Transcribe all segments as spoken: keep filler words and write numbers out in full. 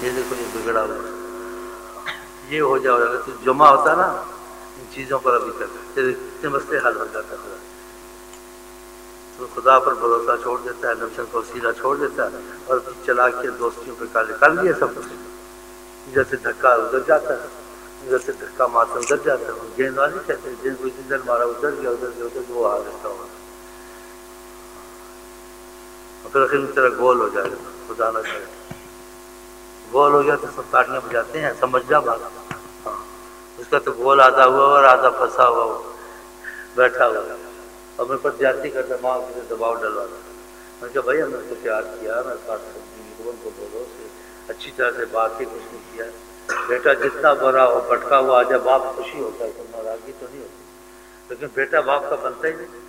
یہ دیکھو یہ بگڑا ہوا یہ ہو جاؤ، اگر تو جمع ہوتا نا ان چیزوں پر ابھی تک تیرے کتنے مسئلے حل ہو جاتا ہے. تو خدا پر بھروسہ چھوڑ دیتا ہے، نفس کو وسیلہ چھوڑ دیتا ہے اور چلا کے دوستیوں پہ کالے کر لیے سب کچھ. ادھر سے دھکا ادھر جاتا ہے، ادھر سے دھکا مارتا ادھر جاتا ہے. گیند والی کہتے ہیں جن کو ادھر مارا ادھر گیا، ادھر سے ادھر وہ آ رہتا ہوگا اور پھر آخر میں تیرا گول ہو جائے گا. خدا نہ کرے گول ہو گیا تو سب تاڑیاں بجاتے ہیں، سمجھ جا بات. ہاں اس کا تو گول آدھا ہوا اور آدھا پھنسا ہوا ہوا بیٹھا ہوا اور میرے پر زیادتی کرتا، ماں سے دباؤ ڈلواتا. میں نے کہا بھائی ہم نے تو پیار کیا، میں بات کو بولو سے اچھی طرح سے بات ہی کچھ نہیں کیا. بیٹا جتنا بڑا ہو بھٹکا ہوا آ جائے باپ خوشی ہوتا ہے، تو ناراضگی تو نہیں ہوتی. لیکن بیٹا باپ کا بنتا ہی نہیں،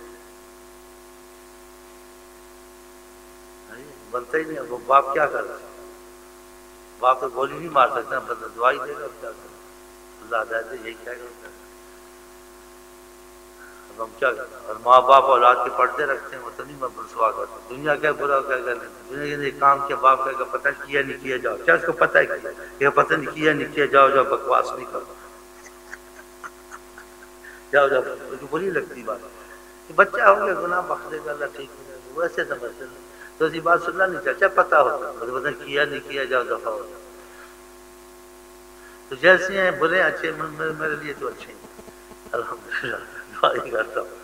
بنتا ہی نہیں. وہ باپ کیا کر رہا ہے؟ باپ تو گولی نہیں مار سکتا، بس دعائی دے گا. کیا کریں؟ اللہ ہدایت دے، یہی کیا کرتا ہے. اب ہم کیا کریں؟ اور ماں باپ اولاد کے پردے رکھتے ہیں، وہ تو نہیں میں برسوا کرتا. دنیا کیا برا کیا کریں، دنیا کے کام کے باپ کا پتہ کیا نہیں کیا جاؤ، کیا اس کو پتہ ہے کیا یہ پتہ نہیں کیا نہیں کیا جاؤ جاؤ بکواس نہیں کرو جاؤ جاؤ. تو بری لگتی بات کہ بچہ ہو گیا گناہ بخش دے گا اللہ، ٹھیک ہے وہ ایسے سمجھتے ہیں. تو اسی بات سننا نہیں چاہتا، پتہ ہوتا پتہ کیا نہیں کیا جاؤ دفعہ ہو. تو جیسے ہیں برے اچھے میرے لیے تو اچھے ہیں الحمدللہ، دعا ہی کرتا ہوں.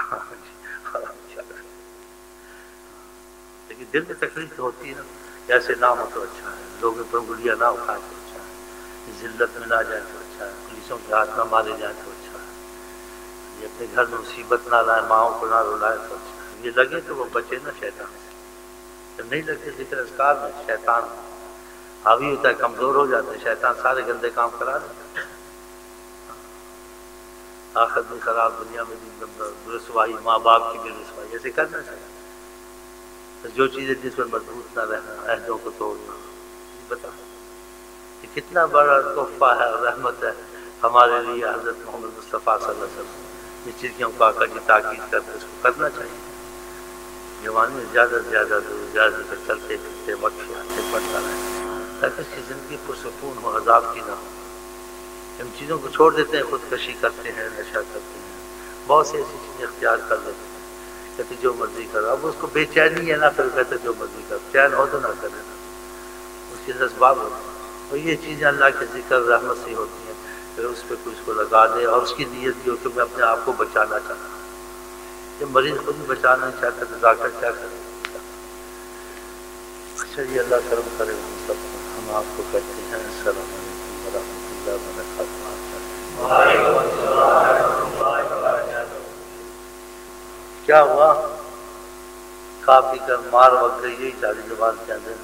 لیکن دل میں تکلیف تو ہوتی ہے نا، ایسے نہ ہو تو اچھا ہے، لوگوں پر انگلیاں نہ اٹھائیں تو اچھا ہے، ذلت میں نہ جائیں تو اچھا ہے، پولیسوں کے ہاتھ نہ مارے جائیں تو اچھا ہے، یہ اپنے گھر میں مصیبت نہ لائیں، ماؤں کو نہ رلائیں تو اچھا ہے. یہ لگے تو وہ بچے نا شیطان سے، جب نہیں لگتے ذکر اذکار میں شیطان حاوی ہوتا ہے، کمزور ہو جاتا ہے، شیطان سارے گندے کام کرا دیتا ہے. آخرت بھی خراب، دنیا میں بھی رسوائی، ماں باپ کی بھی رسوائی. ایسے کرنا چاہیے. جو چیزیں جس پر مضبوط نہ رہنا، عہدوں کو توڑنا. بتا یہ کتنا بڑا تحفہ ہے اور رحمت ہے ہمارے لیے حضرت محمد مصطفیٰ صلی اللہ علیہ وسلم. جس چیز کی ہم آقا کی تاکید کرتے اس کو کرنا چاہیے. جوانی میں زیادہ سے زیادہ زیادہ سے چلتے پھرتے وقت آتے پڑھتا رہے تاکہ اس کی زندگی پرسکون ہو، عذاب کی نہ ہو. ان چیزوں کو چھوڑ دیتے ہیں، خودکشی کرتے ہیں، نشہ کرتے ہیں، بہت سی ایسی چیزیں اختیار کر لیتے ہیں، کہتے جو مرضی کرو. اب اس کو بے چینی ہے نا، پھر کہتے جو مرضی کرو، چین ہو تو نہ کرے نا، اس کے اسباب ہوتے ہیں. اور یہ چیزیں اللہ کے ذکر رحمت سے ہوتی ہیں. پھر اس پہ کوئی اس کو لگا دے اور اس کی نیت یہ ہو کہ میں اپنے آپ کو بچانا چاہتا ہوں. جب مریض خود ہی بچانا نہیں چاہتا تو ڈاکٹر کیا کرے؟ اچھا جی، اللہ کرم کرے ہم سب. ہم آپ کو کہتے ہیں السلام علیکم ورحمۃ اللہ وبرکاتہ. وعلیکم السلام ورحمۃ اللہ وبرکاتہ. کیا ہوا؟ کھا پی کر مار وقت گئی، یہی ساری زبان کے اندر.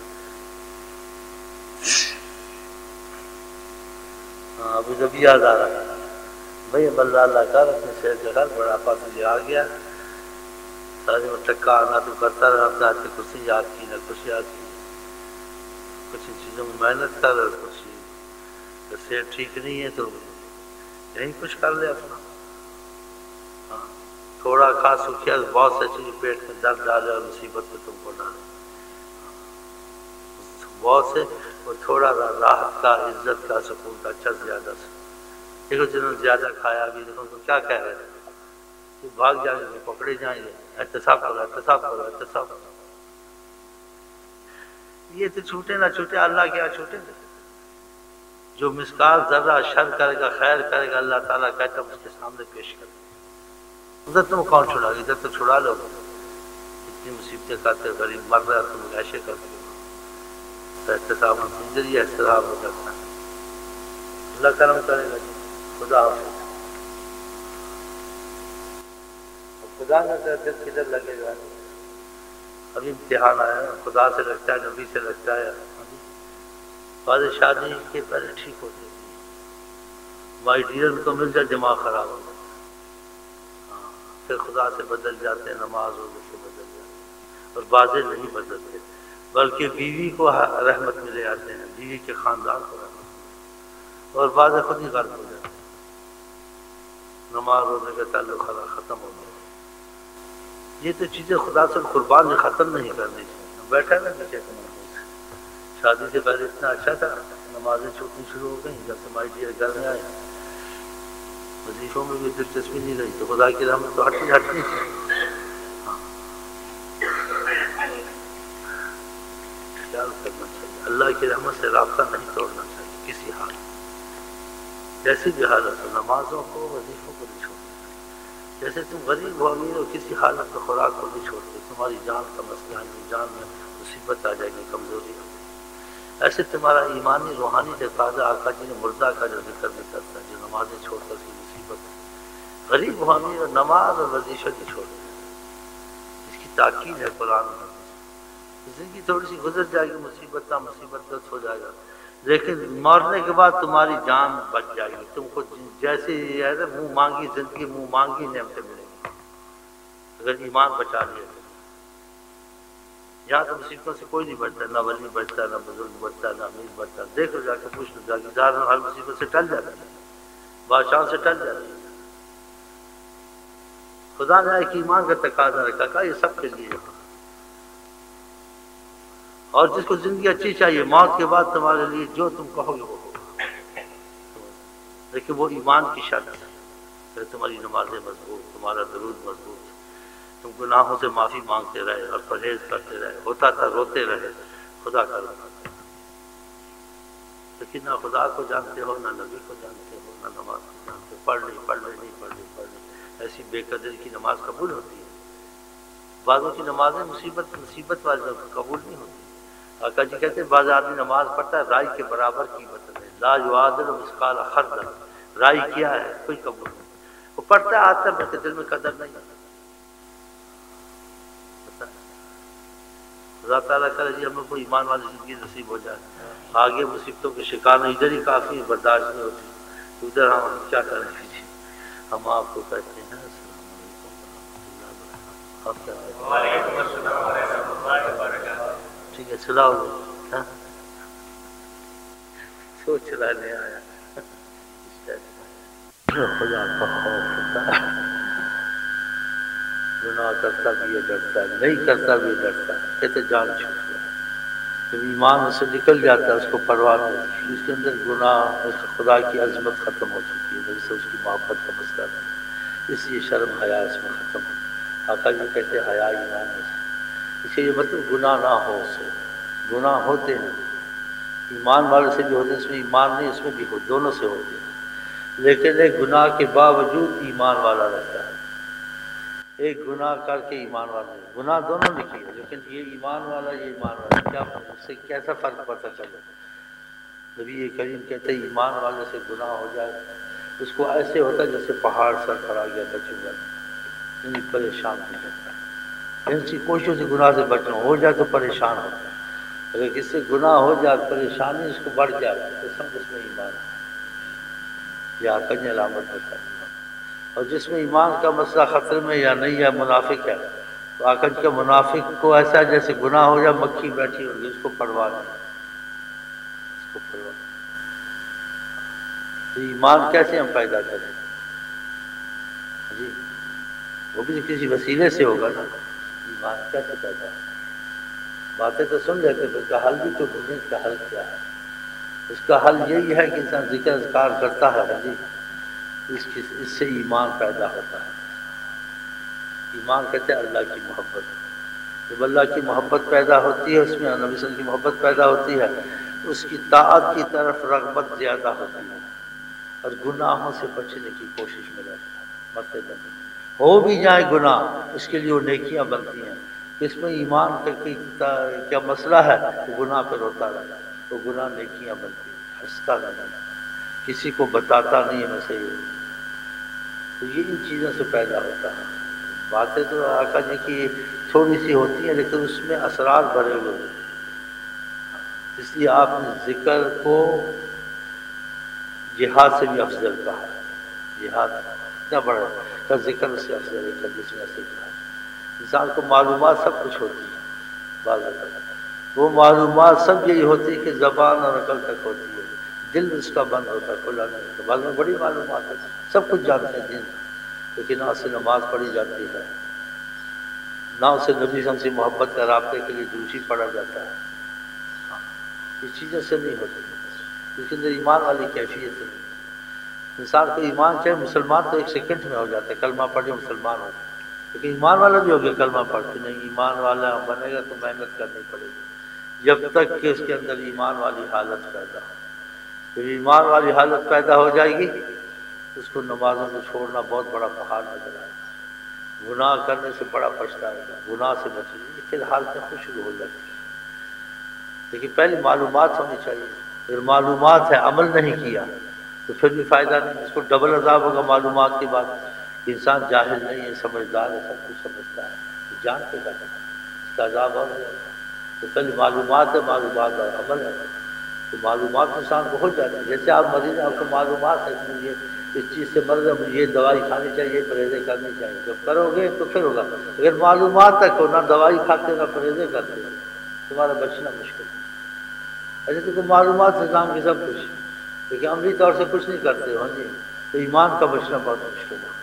ہاں ابھی جب یاد آ رہا ہے بھائی اللہ اللہ کر اپنے شہر کے گھر بڑا پا تجھے آ گیا سارے وہ ٹکا آنا تو کرتا رہا. اپنے ہاتھ سے کچھ یاد کی نہ کچھ یاد کی. کچھ چیزوں میں محنت کر اور کچھ صحت ٹھیک نہیں ہے تو یہیں کچھ کر لے اپنا. ہاں تھوڑا کھا سوکھیا تو بہت سی چیز پیٹ میں درد ڈالے اور مصیبت میں تم کو ڈالے. بہت سے وہ تھوڑا راحت کا، عزت کا، سکون کا اچھا زیادہ سے. دیکھو جنہوں نے زیادہ کھایا بھی دیکھو تو کیا کہہ رہے تھے کہ بھاگ جائیں گے، پکڑے جائیں گے، احتساب کرو احتساب کرو احتساب کرو. یہ تو چھوٹے نہ چھوٹے، اللہ کیا چھوٹے. جو مسکال ذرہ شر کرے گا خیر کرے گا اللہ تعالیٰ کہتا ہے اس کے سامنے پیش کر. ادھر تم کون چھڑا گا؟ ادھر تو چھڑا لو. اتنی مصیبتیں کھاتے غریب مر رہا تم ایسے کر دو. احتساب ذریعہ احتساب ہو جاتا ہے. اللہ کرم کرے گا. خدا حافظ. خدا نہ کرے دل کدھر لگے گا. ابھی امتحان آیا ہے، خدا سے لگتا ہے، نبی سے لگتا ہے. بعد شادی کے پہلے ٹھیک ہوتے مائی ڈیئر کو مل جائے دماغ خراب ہو جاتا ہے. پھر خدا سے بدل جاتے ہیں، نماز روزے سے بدل جاتے ہیں. اور بعض نہیں بدلتے بلکہ بیوی کو رحمت میں لے آتے ہیں، بیوی کے خاندان کو رحمت، اور بعض خود ہی غرق ہو جاتے ہیں. نماز روزے کا تعلق ختم ہو گیا. یہ تو چیزیں خدا سے قربان نے ختم نہیں کرنی چاہیے. بیٹھا نا نیچے شادی سے پہلے اتنا اچھا تھا، نمازیں چھوٹنی شروع ہو گئیں جب تمہاری ڈیئر گھر میں آئے، وظیفوں میں بھی دلچسپی نہیں رہی، تو خدا کی رحمت تو ہٹنی ہٹنی تھی۔ خیال کرنا چاہیے، اللہ کی رحمت سے رابطہ نہیں توڑنا چاہیے کسی حال میں، جیسی بھی حالت ہو، نمازوں کو وظیفوں کو نہیں چھوڑنا چاہیے۔ جیسے تم غریب ہو امیر ہو، کسی حالت میں خوراک کو نہیں چھوڑتے، تمہاری جان کا مسئلہ ہے، جان میں مصیبت آ جائے گی، کمزوری آ جائے گی، ایسے تمہارا ایمانی روحانی تقاضا آقا جی نے مردہ کا جو ذکر نہیں کرتا، جو نمازیں چھوڑ کر کی مصیبت ہے، غریب ہو امیر اور نماز اور وظیفہ نہیں چھوڑتے، اس کی تاکید ہے قرآن میں۔ زندگی تھوڑی سی گزر جائے گی، مصیبت کا مصیبت دست ہو جائے گا، لیکن مرنے کے بعد تمہاری جان بچ جائے گی، تم کو جیسے یہ ہے نا منہ مانگی زندگی، منہ مانگی نعمتیں ملیں گی اگر ایمان بچا لیا تو۔ یہاں تو مصیبتوں سے کوئی نہیں بچتا، نہ ولی بچتا، نہ بزرگ بچتا، نہ امیر بچتا، دیکھ لو جا کے پوچھ لو جا کے، ہر مصیبت سے ٹل جاتی ہے، بادشاہ سے ٹل جاتی ہے۔ خدا نے ایک ایمان کا تقاضا رکھا، کہا یہ سب کے لیے، اور جس کو زندگی اچھی چاہیے، موت کے بعد تمہارے لیے جو تم کہو گے وہ ہوگا، لیکن وہ ایمان کی شرط ہے کہ تمہاری نمازیں مضبوط، تمہارا درود مضبوط، تم گناہوں سے معافی مانگتے رہے اور پرہیز کرتے رہے، ہوتا تھا روتے رہے، خدا کا رحمت، لیکن نہ خدا کو جانتے ہو، نہ نبی کو جانتے ہو، نہ نماز کو جانتے ہو، پڑھ لی پڑھ لی نہیں پڑھ لی پڑھ لی، ایسی بے قدری کی نماز قبول ہوتی ہے؟ بعضوں کی نمازیں مصیبت مصیبت والی قبول نہیں ہوتی۔ آقا جی کہتے ہیں بعض آدمی نماز پڑھتا ہے رائی کے برابر قیمت ہے، لا یعادل مثقال خردل، رائی کیا ہے کوئی قبول نہیں، وہ پڑھتا ہے آتا ہے بلکہ دل میں قدر نہیں ہے۔ خدا تعالیٰ کرے جی ہمیں کوئی ایمان والی زندگی نصیب ہو جائے، آگے مصیبتوں کے شکار نہیں، ادھر ہی کافی برداشت نہیں ہوتی، ادھر ہم کیا کریں گے جی۔ ہم آپ کو کہتے ہیں السلام علیکم ورحمۃ اللہ، ٹھیک ہے سلاؤ، سوچ رہا نہیں آیا، خدا کا خوف ہوتا ہے، گناہ کرتا بھی یہ ڈرتا ہے، نہیں کرتا بھی یہ ڈرتا ہے، کہتے جان چھوٹ گیا، جب ایمان اس سے نکل جاتا ہے اس کو پرواہ نہیں ہوتی، اس کے اندر گناہ، اس خدا کی عظمت ختم ہو چکی ہے، جیسے اس کی محبت کا مسئلہ ہے، اس لیے شرم حیا اس میں ختم ہو۔ آقا جی کہتے ہیں حیا ایمان ہے، اس کے یہ مطلب گناہ نہ ہو، اس سے گناہ ہوتے ہیں، ایمان والے سے بھی ہوتے ہیں، اس میں ایمان نہیں اس میں بھی ہو، دونوں سے ہوتے ہیں، لیکن ایک گناہ کے باوجود ایمان والا رہتا ہے، ایک گناہ کر کے ایمان والا نہیں، گناہ دونوں نے کیا لیکن یہ ایمان والا یہ ایمان والا، کیا اس سے کیسا فرق پتہ چلے؟ نبی کریم کہتے ہیں ایمان والے سے گناہ ہو جائے اس کو ایسے ہوتا ہے جیسے پہاڑ سر پر آ گیا بچوں، یعنی پریشان ہو جاتا ہے، ان کی کوششوں سے گناہ سے بچنا ہو جائے تو پریشان ہوتا ہے، اگر کس سے گناہ ہو جائے پریشانی اس کو بڑھ جائے تو سمجھ اس میں ایمان ہے، یہ آقا نے علامت بتائی۔ اور جس میں ایمان کا مسئلہ خطرے میں یا نہیں ہے منافق ہے، تو آقا جی کا منافق کو ایسا جیسے گناہ ہو جائے مکھی بیٹھی ہوگی، اس کو پرواہ نہیں، اس کو پرواہ نہیں۔ تو ایمان کیسے ہم پیدا کریں جی؟ وہ بھی کسی وسیلے سے ہوگا نا، ایمان کیسے پیدا ہے؟ باتیں تو سن لیتے ہیں، اس کا حل بھی تو ڈھونڈیں، اس کا حل کیا ہے؟ اس کا حل یہی ہے کہ انسان ذکر اذکار کرتا ہے جی، اس کی اس سے ایمان پیدا ہوتا ہے۔ ایمان کہتے ہیں اللہ کی محبت، جب اللہ کی محبت پیدا ہوتی ہے، اس میں نبی صلی اللہ علیہ وسلم کی محبت پیدا ہوتی ہے، اس کی طاعت کی طرف رغبت زیادہ ہوتی ہے، اور گناہوں سے بچنے کی کوشش میں رہتا ہے، مرتے دم ہو بھی جائے گناہ اس کے لیے وہ نیکیاں بنتی ہیں، اس میں ایمان کا کیا مسئلہ ہے، وہ گناہ پہ روتا رہتا، وہ گناہ نیکیاں بنتی ہیں، ہنستا رہتا، کسی کو بتاتا نہیں ہے میں صحیح ہوں، تو یہ ان چیزوں سے پیدا ہوتا ہے۔ باتیں تو آقا جی کی تھوڑی سی ہوتی ہیں لیکن اس میں اسرار بھرے ہوئے ہیں، اس لیے آپ نے ذکر کو جہاد سے بھی افضل کہا، جہاد اتنا بڑا کا ذکر اس سے افضل ہے، جس میں سے کہا انسان کو معلومات سب کچھ ہوتی ہے، بعض وہ معلومات سب یہی ہوتی ہے کہ زبان اور عقل تک ہوتی ہے، دل اس کا بند ہوتا ہے، کھلا نہیں ہوتا، بعض میں بڑی معلومات ہے، سب کچھ جانتے ہیں دن، لیکن نہ اسے نماز پڑھی جاتی ہے، نہ اسے نبی صلی اللہ علیہ وسلم سے محبت کا رابطے کے لیے دوسری پڑھا جاتا ہے، اس چیزوں سے نہیں ہوتی، اس کے اندر ایمان والی کیفیت نہیں۔ انسان کو ایمان چاہے، مسلمان تو ایک سیکنڈ میں ہو جاتا ہے، کلمہ پڑھ کے مسلمان ہو جاتا ہے، لیکن ایمان والا بھی ہو گیا کلمہ پڑھ کے نہیں، ایمان والا بنے گا تو محنت کرنی پڑے گی جب تک کہ اس کے اندر ایمان والی حالت پیدا ہو۔ جب ایمان والی حالت پیدا ہو جائے گی اس کو نمازوں کو چھوڑنا بہت بڑا پہاڑ نظر آئے گا، گناہ کرنے سے بڑا پچھتائے گا، گناہ سے بچے گی، پھر حالتیں خوش شروع ہو جاتی ہیں۔ لیکن پہلی معلومات ہونی چاہیے، اگر معلومات ہے عمل نہیں کیا تو پھر بھی فائدہ نہیں، اس کو ڈبل عذاب ہوگا معلومات کے بعد۔ انسان جاہل نہیں ہے، سمجھدار ہے، سب کچھ سمجھتا ہے، جان کے کرتا ہے، اس کا عذاب اور ہے۔ تو پہلے معلومات ہے، معلومات اور عمل ہے، تو معلومات انسان کو ہو جاتی ہے۔ جیسے آپ مریض ہیں، آپ کو معلومات ہے کہ مجھے اس چیز سے مرض ہے، مجھے یہ دوائی کھانی چاہیے، پرہیزیں کرنی چاہیے، جب کرو گے تو پھر ہوگا۔ اگر معلومات تک ہو، نہ دوائی کھاتے نہ پرہیزیں کرتے ہو، تمہارا بچنا مشکل ہے۔ ایسے تو معلومات سے کام کی سب کچھ، لیکن عملی طور سے کچھ نہیں کرتے ہو جی، تو ایمان کا بچنا بہت مشکل ہے۔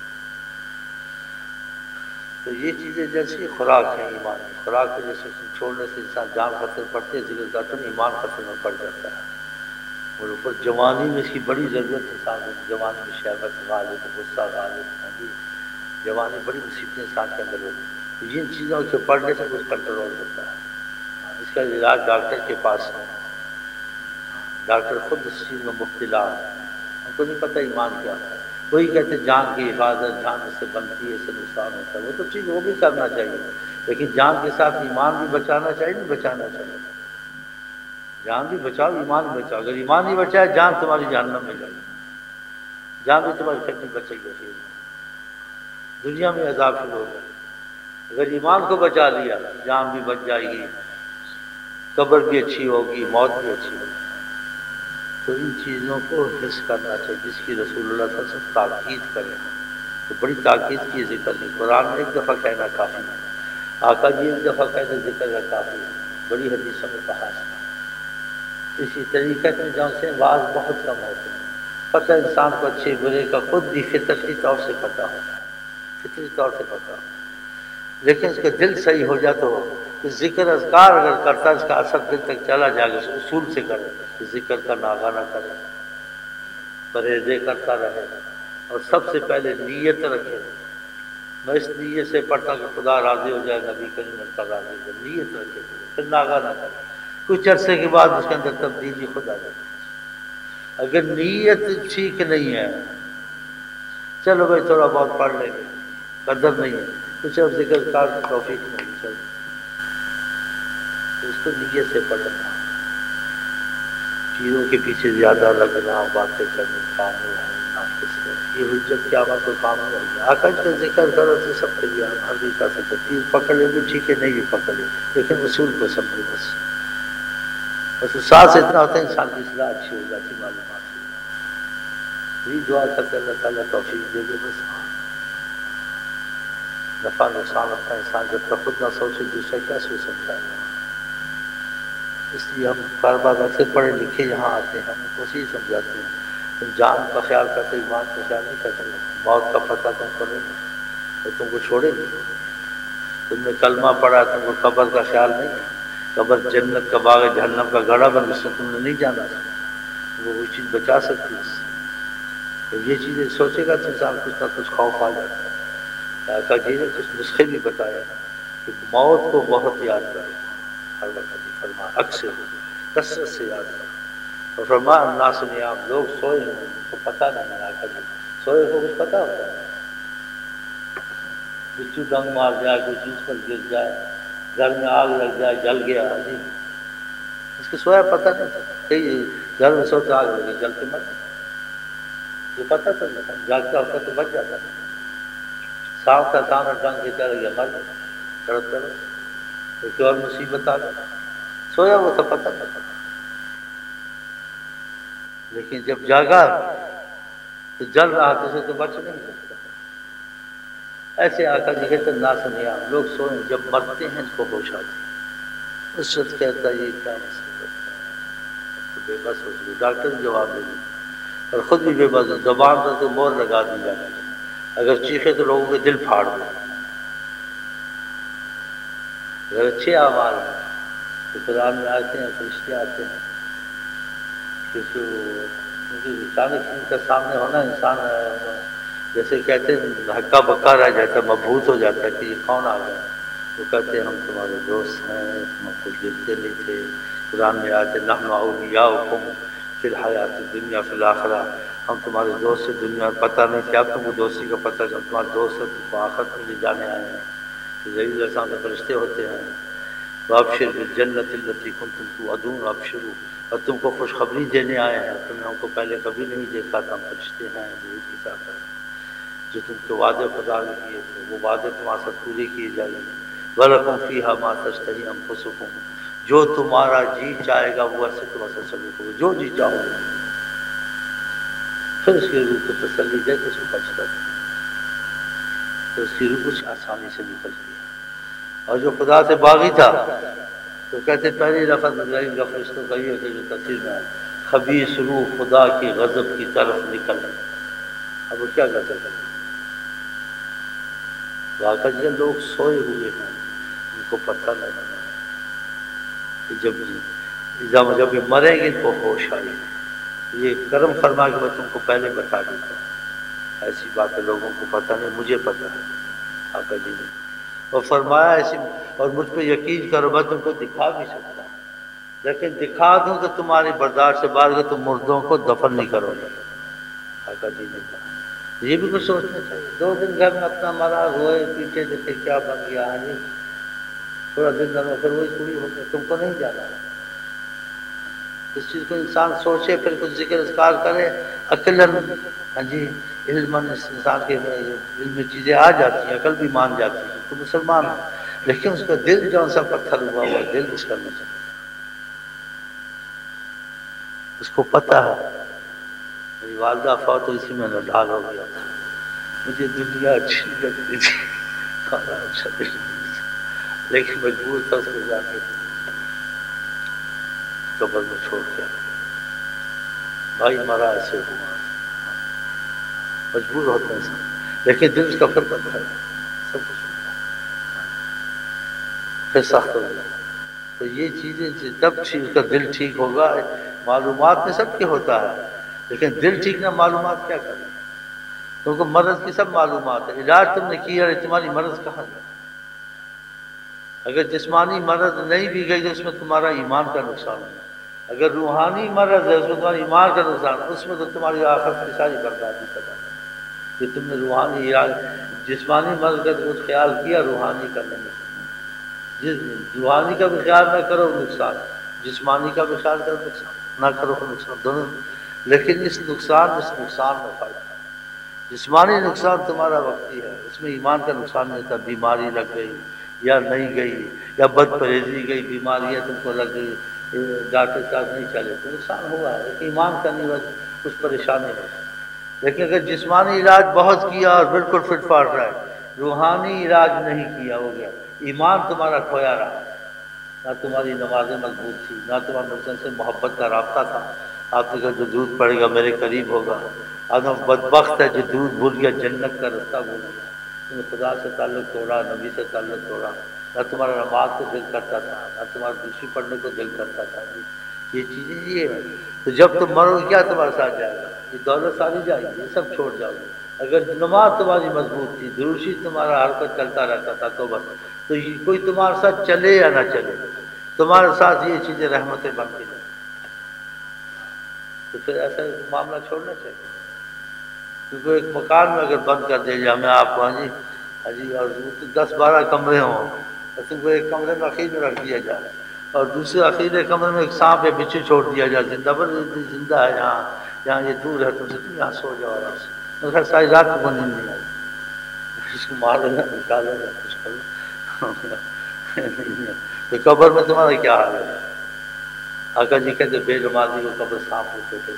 تو یہ چیزیں جیسی خوراک ہیں ایمان کی، خوراک کی جیسے چھوڑنے سے انسان جان خطر پڑتی ہے، ذکر کرتے ہیں ایمان خطر میں پڑ جاتا ہے۔ اور اوپر جوانی میں اس کی بڑی ضرورت ہے انسان کو، جوانی میں شہوت غالب، غصہ غالب، جوانی بڑی مصیبتیں انسان کے اندر ہوتی ہیں، تو جن چیزوں کے پڑھنے سے کچھ کنٹرول ہوتا ہے۔ اس کا علاج ڈاکٹر کے پاس ہے، ڈاکٹر خود اس چیز میں مبتلا ہے، ہم کو نہیں پتہ ایمان کیا ہے۔ وہی کہتے جان کی حفاظت، جان اس سے بنتی ہے، اس سے نقصان ہوتا ہے، وہ تو ٹھیک وہ بھی کرنا چاہیے، لیکن جان کے ساتھ ایمان بھی بچانا چاہیے، نہیں بچانا چاہیے۔ جان بھی بچاؤ، ایمان بھی بچاؤ۔ اگر ایمان نہیں بچائے جان تمہاری جہنم میں جائے گی، جان بھی تمہاری پھر نہیں بچے گی، پھر دنیا میں عذاب شروع ہوگا۔ اگر ایمان کو بچا لیا جان بھی بچ جائے گی، قبر بھی اچھی ہوگی، موت بھی اچھی ہوگی۔ تو ان چیزوں کو حفظ کرنا چاہیے، جس کی رسول اللہ صلی اللہ علیہ وسلم تاکید کریں، تو بڑی تاکید کی ذکر نہیں، قرآن میں ایک دفعہ کہنا کافی ہے، آقا جی ایک دفعہ کہنا ذکر کا کافی ہے، بڑی حدیثوں میں کہا ہے۔ اسی طریقے میں جہاں سے واز بہت کم ہوتے ہیں، پتہ انسان کو اچھے برے کا خود بھی فطرتی طور سے پتہ ہوتا ہے، فطری طور سے پتہ ہوتا ہے، لیکن اس کا دل صحیح ہو جائے تو ذکر اذکار اگر کرتا ہے اس کا اثر دل تک چلا جائے گا، اس اصول سے کرے، ذکر کا ناغہ نہ کرے، پرہیزیں کرتا رہے، اور سب سے پہلے نیت رکھے، میں اس نیت سے پڑھتا ہوں کہ خدا راضی ہو جائے، نبی کریم اس کا راضی ہو جائے، نیت رکھے، پھر ناغہ نہ کرے۔ کچھ عرصے کے بعد اس کے اندر تبدیلی خود آ جاتی ہے۔ اگر نیت ٹھیک نہیں ہے، چلو بھائی تھوڑا بہت پڑھ لیں گے، قدر نہیں ہے، کچھ اب ذکر کار کی توفیق نہیں ہے، چلو اس کو نیت سے پڑھنا، چیزوں کے پیچھے زیادہ لگنا، باتیں کرنے، کام رہنا، یہ حجت کیا بات کو کام ہو گیا۔ آقا کا ذکر کرو تو سب کے لیے ہم بھی کر سکتے، تیر پکڑ لے بھی ٹھیک ہے، نہیں بھی پکڑ لے، لیکن اصول کو سمجھو بس۔ بس ساتھ اتنا ہوتا ہے انسان کی اصلاح اچھی ہو جاتی، معلومات یہی دعا کرتے اللہ تعالیٰ توفیق دے دے، بس نفع نقصان ہوتا ہے انسان جب تک خود نہ سوچے دوسرا کیا سوچ سکتا ہے۔ اس لیے ہم بار بار اکثر پڑھے لکھے یہاں آتے ہیں، ہم کو اسی سمجھاتے ہیں، تم جان کا خیال کرتے ایمان کا خیال نہیں کرتے، موت کا پتہ تم کو نہیں ہے، وہ تم کو چھوڑے گی۔ تم نے کلمہ پڑھا، تم کو قبر کا خیال نہیں ہے، قبر جنت کا باغ ہے، جہنم کا گڑھا بن، اس سے تم نے نہیں جانا، وہ وہ چیز بچا سکتی ہے۔ تو یہ چیزیں سوچے گا تو انسان کچھ نہ کچھ خوف آ جاتا ہے۔ آقا جی نے کچھ نسخے بھی بتایا کہ موت کو بہت یاد کرو، ہر وقت فرما اکثر کثرت سے یاد کرو، اور فرما الناس نیام، لوگ سوئے ہیں ان کو پتہ نہیں ہے، آقا جی سوئے کو کچھ پتہ ہوتا ہے، بچو ڈنگ مار جائے، کوئی چیز پر گر جائے، گھر میں آگ لگ جائے، جل گیا، جی اس کو سویا پتہ نہیں، کئی گھر میں سوتا آگ لگی جل کے مر گیا، یہ پتہ تو نہیں، جاگتا ہوتا تو بچ جاتا، صاف تھا سامنے ڈنگ کے چل گیا مر گیا، تڑپ تڑپ ایک اور مصیبت آ گئی، سویا وہ تو پتہ نہ پتہ، لیکن جب جاگا تو جل رہا تو اسے تو بچ نہیں سکتا۔ ایسے آقا جی کہتے ناس نیام، لوگ سوئیں جب مرتے ہیں ان کو ہوش آتی ہے، اس وقت کہتا ہے یہ کیا مصیبت ہے، تو بے بس ہو چکی، ڈاکٹر بھی جواب دے دی اور خود بھی بے بس، زبان پر تو مور لگا دی جاتی ہے، اگر چیخے تو لوگوں کے دل پھاڑ دے، اگر اچھے اعمال ہیں تو قرآن میں آتے ہیں، فرشتے آتے ہیں، کسی اچانک ان کا سامنے ہونا انسان جیسے کہتے ہیں ہکا بکا رہ جاتا ہے، مبہوت ہو جاتا ہے کہ یہ کون آ گیا. وہ کہتے ہیں ہم تمہارے دوست ہیں، ہم آپ کو دیکھتے نہیں تھے. قرآن میں آتے نحن اولیاؤکم فی الحیات الدنیا فی الآخرہ، ہم تمہارے دوست سے دنیا میں پتہ نہیں تھا، اب تم کو دوستی کا پتہ کہ ہم تمہارے دوست ہیں، تم کو آخرت میں لے جانے آئے ہیں. ضرور ایسا میں فرشتے ہوتے ہیں. وابشر بالجنۃ التی کنتم توعدون، ابشروا، اور تم کو خوشخبری دینے آئے ہیں، تم نے ہم کو پہلے کبھی نہیں دیکھا تھا، ہم فرشتے ہیں ضرور کی ساتھ ہیں جو تم کے وعدے خدا نے کیے تھے، وہ وعدے تمہارے ساتھ پورے کیے جائیں گے. وَلَكُمْ فِيهَا مَا تَشْتَهِي أَنفُسُكُمْ، جو تمہارا جی چاہے گا وہ ایسے تم ایسا سلوک ہوگا، جو جی چاہو گے. پھر اس کی روح کو تسلی دے کہ اس کو بچتا ہے، تو اس کی روح کچھ آسانی سے نکلتی ہے. اور جو خدا سے باغی تھا تو کہتے پہلی لفظ ابراہیم کا فرشتوں کا یہ ہوتا ہے جو تفسیر میں ہے، خبیث روح خدا کی غضب کی طرف نکل. اب وہ کیا کرتے ہیں؟ واقعی لوگ سوئے ہوئے ہیں، ان کو پتہ نہیں کہ جب جب جب یہ مریں گے ان کو ہوش آئے. یہ کرم فرما کے میں تم کو پہلے بتا دیتا ہوں، ایسی باتیں لوگوں کو پتہ نہیں، مجھے پتہ ہے. آقا جی نے اور فرمایا ایسی، اور مجھ پہ یقین کرو میں تم کو دکھا بھی سکتا ہوں، لیکن دکھا دوں تو تمہاری برداشت سے باہر گئے تم مردوں کو دفن نہیں کرو گے. آقا جی نے کہا یہ بھی کچھ سوچنا چاہیے. دو دن گھر میں اپنا مرا ہوئے پیچھے دیکھے کیا بن گیا، ہاں جی تھوڑا دن دنوں پھر وہی پوری ہو گئی، تم کو نہیں جانا. اس چیز کو انسان سوچے، پھر کچھ ذکر اذکار کرے عقلاً. ہاں جی علم انسان کے علم میں چیزیں آ جاتی ہیں، عقل بھی مان جاتی ہے تو مسلمان ہے. لیکن اس کا دل جو سا پتھر ہوا ہوا دل اس کا نہیں چلتا. اس کو پتہ ہے میری والدہ فوت اسی میں نڈھال ہو گیا تھا، مجھے دنیا اچھی لگتی تھی، کھانا اچھا نہیں لگتا تھا، لیکن مجبور تھا اس کو جا کے قبر میں چھوڑ کے. بھائی مرا ایسے ہوا، مجبور ہوتا ہے سب، لیکن دل اس کا پھر پتہ ہے سب کچھ ہوتا ہے پھر سخت ہو جاتا. تو یہ چیزیں جب اس کا دل ٹھیک ہوگا، معلومات میں سب کے ہوتا ہے لیکن دل ٹھیک نہ معلومات کیا کریں. کیونکہ مرض کی سب معلومات ہے، علاج تم نے کیا ہے، تمہاری مرض کہاں گیا. اگر جسمانی مرض نہیں بھی گئی تو اس میں تمہارا ایمان کا نقصان ہے. اگر روحانی مرض ہے اس میں تمہاری ایمان کا نقصان ہے، اس میں تو تمہاری آخرت کی ساری بربادی کا ہے کہ تم نے روحانی علاج جسمانی مرض کا تو خیال کیا، روحانی کا نہیں. جس روحانی کا بھی خیال نہ کرو نقصان، جسمانی کا بھی خیال کرو نقصان نہ کرو نقصان دونوں. لیکن اس نقصان اس نقصان میں فرق ہے. جسمانی نقصان تمہارا وقتی ہے، اس میں ایمان کا نقصان نہیں تھا. بیماری لگ گئی یا نہیں گئی یا بد پرہیزی گئی، بیماریاں تم کو لگ گئی، ڈاکٹر صاحب نہیں چلے تو نقصان ہوا ہے، لیکن ایمان کا نہیں ہوا کچھ پریشانی ہے. لیکن اگر جسمانی علاج بہت کیا اور بالکل فٹ فاٹ رہا ہے، روحانی علاج نہیں کیا، ہو گیا ایمان تمہارا کھویا رہا. نہ تمہاری نمازیں مضبوط تھی، نہ تمہارے نقصان سے محبت کا رابطہ تھا. آپ نے کہا جو دودھ پڑے گا میرے قریب ہوگا. آدم بدبخت ہے جو دودھ بھول گیا، جنت کا رستہ بھول گیا. تم نے خدا سے تعلق توڑا، نبی سے تعلق توڑا. نہ تمہارا نماز کو دل کرتا تھا، نہ تمہارا دوسری پڑھنے کو دل کرتا تھا. یہ چیزیں یہ ہے. تو جب تم مرو گے کیا تمہارے ساتھ جائے گا؟ یہ دولت ساری جائے گی، یہ سب چھوڑ جاؤ گے. اگر نماز تمہاری مضبوط تھی، دروشی تمہارا ہر وقت چلتا رہتا تھا، تو بس تو کوئی تمہارے ساتھ چلے یا نہ چلے، تمہارے ساتھ یہ چیزیں رحمتیں بن کے جائیں. تو پھر ایسا معاملہ چھوڑنا چاہیے. کیونکہ ایک مکان میں اگر بند کر دیا جائے، میں آپ کو ہاں جی ہاں جی اور دس بارہ کمرے ہوں اور تم کو ایک کمرے میں اخیر میں رکھ دیا جائے اور دوسرے اخیرے کمرے میں ایک سانپ یا بچھو چھوڑ دیا جائے، زندہ بر زندہ ہے یہاں یہاں یہ دور ہے تم سے، تم یہاں سو جاؤ آرام سے. خیر ساری رات کو نیند نہیں آئی، اس کو مار لینا، نکال لینا، کچھ کرو. تو قبر میں تمہارا کیا حال ہے؟ آقا جی کہتے بے نمازی کو قبر سانپ ہوتے تھے.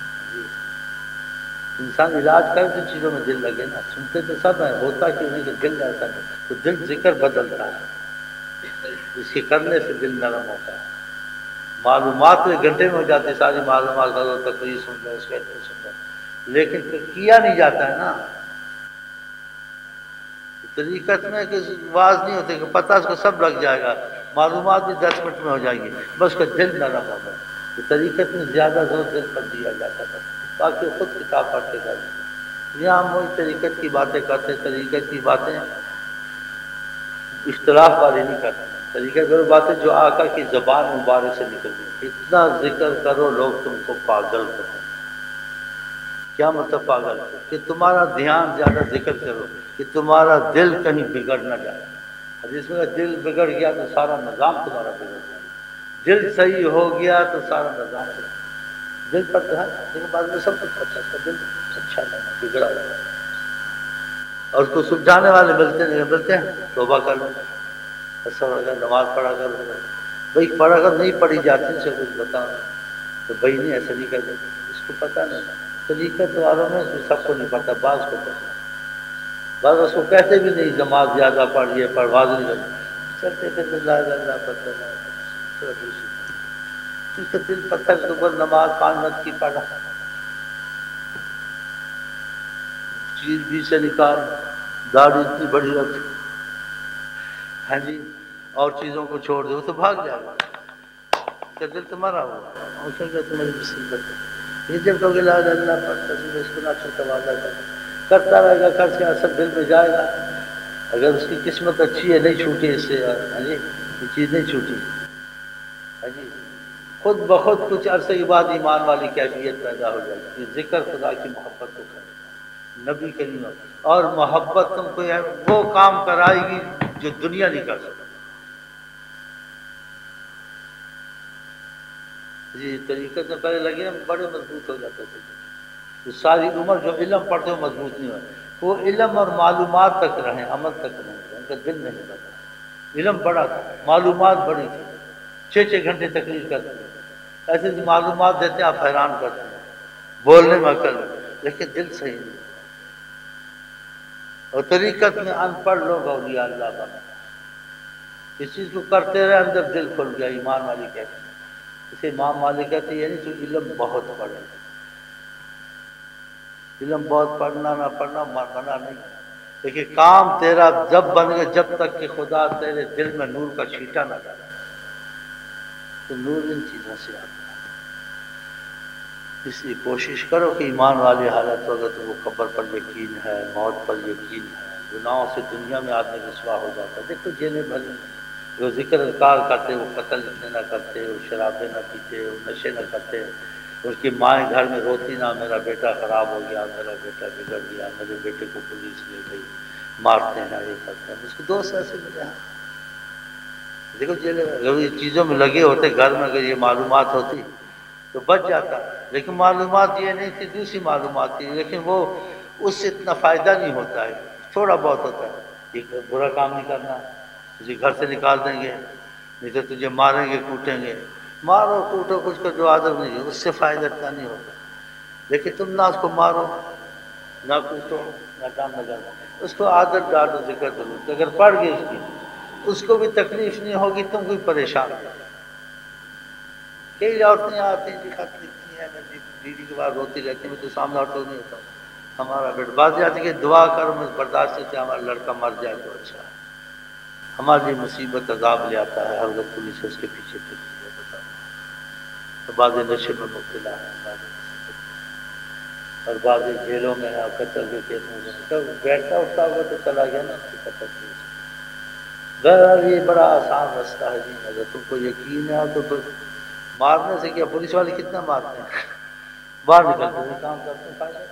انسان علاج کرے تو چیزوں میں دل لگے نا. سنتے تو سب ہیں، ہوتا کیوں نہیں کہ دل ایسا نہیں. تو دل ذکر بدلتا ہے، اس کے کرنے سے دل نرم ہوتا ہے. معلومات تو ایک گھنٹے میں ہو جاتی ہے، ساری معلومات کرو تقریر سن لو، اس کا اتنے سن لو، لیکن پھر کیا نہیں جاتا ہے نا. طریقت میں کہ واز نہیں ہوتے کہ پتہ اس کو سب لگ جائے گا، معلومات بھی دس منٹ میں ہو جائیں گی، بس کا دل نرم ہوگا. تو طریقت میں زیادہ زور دل پر دیا جاتا تھا، باقی خود کتاب پڑھ کے کرتے. یہاں ہم وہی طریقت کی باتیں کرتے، طریقت کی باتیں اختلاف والی نہیں کرتے. طریقت وہ باتیں جو آقا کی زبان مبارک سے نکلتی ہیں. اتنا ذکر کرو لوگ تم کو پاگل کرو. کیا مطلب پاگل کہ تمہارا دھیان زیادہ ذکر کرو کہ تمہارا دل کہیں بگڑ نہ جائے. حدیث میں دل بگڑ گیا تو سارا نظام تمہارا بگڑ جائے. دل صحیح ہو گیا تو سارا نظام بگڑ. دل پر تو ہے لیکن بعد میں سب کچھ اچھا ہے، دل اچھا نہیں بگڑا ہوا ہے. اور اس کو سلجھانے والے ملتے نہیں ملتے ہیں. توبہ کر لو، اگر نماز پڑھا کر بھائی پڑھا کر نہیں پڑھی جاتی اسے کچھ بتاؤ تو بھائی نہیں ایسا نہیں کر دیتے. اس کو پتہ نہیں. طریقت والوں میں سب کو نہیں پتہ، بعض کو پتہ، بعض اس کو کہتے بھی نہیں نماز زیادہ پڑھیے پرواز نہیں کرتے چلتے پھر لا لا پتہ نہیں. دل پتھر کے اوپر نماز پانچ وقت کی پڑھا، چیز بھی سے نکال، داڑھی اتنی بڑی رکھ، ہاں جی، اور چیزوں کو چھوڑ دو تو بھاگ جائے گا. دل تمہارا ہوا اور تمہاری مصیبت ہے. یہ جب تو لا اللہ پڑھتا اس کو نہ چھوٹا وعدہ کرتا رہے گا، خرچ کا اثر دل میں جائے گا. اگر اس کی قسمت اچھی ہے نہیں چھوٹی اس سے، ہاں جی یہ چیز نہیں چھوٹی، ہاں جی خود بخود کچھ عرصے کے بعد ایمان والی کیفیت پیدا ہو جائے گی. ذکر خدا کی محبت کو کرے نبی کریم، اور محبت تم کو وہ کام کرائے گی جو دنیا نہیں کر سکتی. جی طریقت میں پہلے لگے بڑے مضبوط ہو جاتے تھے. تو ساری عمر جو علم پڑھتے ہو مضبوط نہیں ہوئے. وہ علم اور معلومات تک رہیں، عمل تک رہیں، ان کا دل نہیں بڑھا. علم بڑا تھا، معلومات بڑی تھی، چھ چھ گھنٹے تقریر کرتے ہیں، ایسے معلومات دیتے ہیں آپ حیران کرتے ہیں، بولنے میں عقل لیکن دل صحیح نہیں. اور طریقت میں ان پڑھ لوگ اولیاء اللہ بنا. اس چیز کو کرتے رہے اندر دل کھل گیا ایمان والی کہتے ہیں. اسے امام مالک کہتے ہیں یعنی تو علم بہت پڑھے. علم بہت پڑھنا نہ پڑھنا منع نہیں، لیکن کام تیرا جب بن گئے جب تک کہ خدا تیرے دل میں نور کا چھینٹا نہ ڈالے تو نور ان چیزوں سے آتا ہے. اس لیے کوشش کرو کہ ایمان والی حالت ہوگا تو وہ قبر پر یقین ہے، موت پر یقین ہے. گناہوں سے دنیا میں آدمی رسوا ہو جاتا ہے. دیکھو جینے بھلے وہ ذکر اذکار کرتے، وہ قتل اتنے نہ کرتے، وہ شرابیں نہ پیتے، وہ نشے نہ کرتے. اس کی مائیں گھر میں روتی نہ میرا بیٹا خراب ہو گیا، میرا بیٹا بگڑ گیا، میرے بیٹے کو پولیس لے گئی، مارتے ہیں یہ کرتے ہیں. اس کو دوست ایسے ملے ہیں. دیکھو جیل اگر یہ چیزوں میں لگے ہوتے گھر میں، اگر یہ معلومات ہوتی تو بچ جاتا. لیکن معلومات یہ نہیں تھی، دوسری معلومات تھی، لیکن وہ اس سے اتنا فائدہ نہیں ہوتا ہے، تھوڑا بہت ہوتا ہے. ایک برا کام نہیں کرنا، تجھے گھر سے نکال دیں گے، نہیں تو تجھے ماریں گے کوٹیں گے. مارو کوٹو کچھ کا جو عادت نہیں ہے اس سے فائدہ اتنا نہیں ہوتا. لیکن تم نہ اس کو مارو نہ کوٹو نہ کام نہ کرو، اس کو عادت ڈالو ذکر ضرور. اگر پڑھ گئی اس کی اس کو بھی تکلیف نہیں ہوگی، تم کو بھی پریشان ہو. کئی عورتیں آتی ہیں جی خط لکھتی ہیں، میں بیوی کے بعد روتی رہتی ہوں، میں تو سامنے عورتوں نہیں ہوتا ہمارا بیٹا. بات آتی کہ دعا کرو میں برداشت سے ہمارا لڑکا مر جائے تو اچھا ہے. ہماری مصیبت عذاب لے آتا ہے، ہر وقت پولیس اس کے پیچھے پھرتی ہے. بتاؤ تو بعض نشے میں مبتلا ہے، بعض اور بعض جیلوں میں ہے، قتل کے کیس میں تو بیٹھتا اٹھتا ہوگا تو چلا گیا نا اس کی قتل کیس. بہرحال یہ بڑا آسان رستہ ہے جی. اگر تم کو یقین ہے تو پھر مارنے سے کیا، پولیس والے کتنا مارتے ہیں، باہر نکلتے ہیں کام کرتے ہیں. فائدہ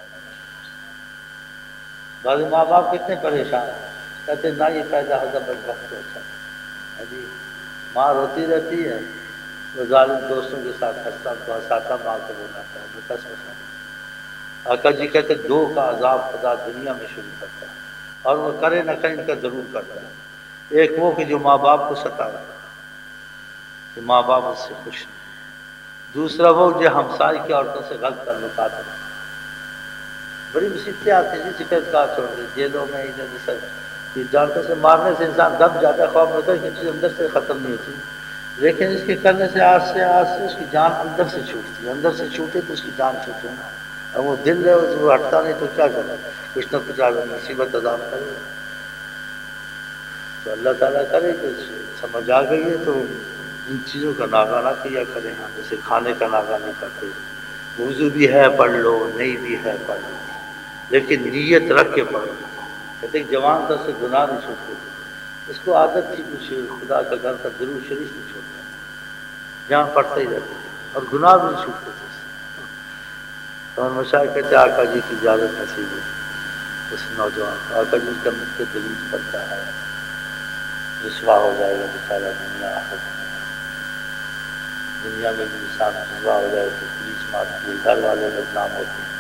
بعض ماں باپ کتنے پریشان ہیں، کہتے ہیں نہ یہ پیدا ہوتا بس وقت تو اچھا جی. ماں روتی رہتی ہے، وہ ظالم دوستوں کے ساتھ ہنستا تو ہنساتا ماں کو بناتا ہے. بس آقا جی کہتے ہیں دو کا عذاب خدا دنیا میں شروع کرتا ہے اور وہ کرے نہ کرے ان کا ضرور کرتا ہے. ایک وہ کہ جو ماں باپ کو ستائے کہ ماں باپ اس سے خوش نہیں. دوسرا وہ جو ہمسائے کی عورتوں سے غلط تعلقات ہیں. بڑی مصیبتیں آتی ہیں ذکر کا چھوڑ کے جیلوں میں ادھر سب جانتے سے مارنے سے انسان دب جاتا ہے، خوف ہوتا ہے کہ چیز اندر سے ختم نہیں ہوتی. لیکن اس کے کرنے سے آج سے آج سے اس کی جان اندر سے چھوٹتی ہے، اندر سے چھوٹے تو اس کی جان چھوٹے نا. اب وہ دل ہے وہ ہٹتا نہیں تو کیا کرے، کچھ نہ کچھ مصیبت عذاب کرے. تو اللہ تعالیٰ کرے کہ سمجھ آ گئی ہے تو ان چیزوں کا ناغہ نہ کیا کریں ہم، جیسے کھانے کا ناغہ نہیں کرتے. وضو بھی ہے پڑھ لو، نہیں بھی ہے پڑھ لو، لیکن نیت رکھ کے پڑھو. کہتے ہیں جوان تھا سے گناہ نہیں چھوٹتے تھے، اس کو عادت تھی کچھ خدا کا گھر کا درود شریف نہیں چھوڑتا، جہاں پڑھتے ہی رہتے تھے اور گناہ بھی نہیں چھوٹتے تھے. اور مشاہد کہتے آقا جی کی اجازت نصیب ہے اس نوجوان کو. آقا جی کا مجھ پہ دلیل پڑتا ہے، رسوا ہو جائے گا بیچارہ دنیا آخر میں. دنیا میں بھی انسان رسوا ہو جائے تو پولیس مارتی ہے، گھر والے بدنام ہوتے ہیں.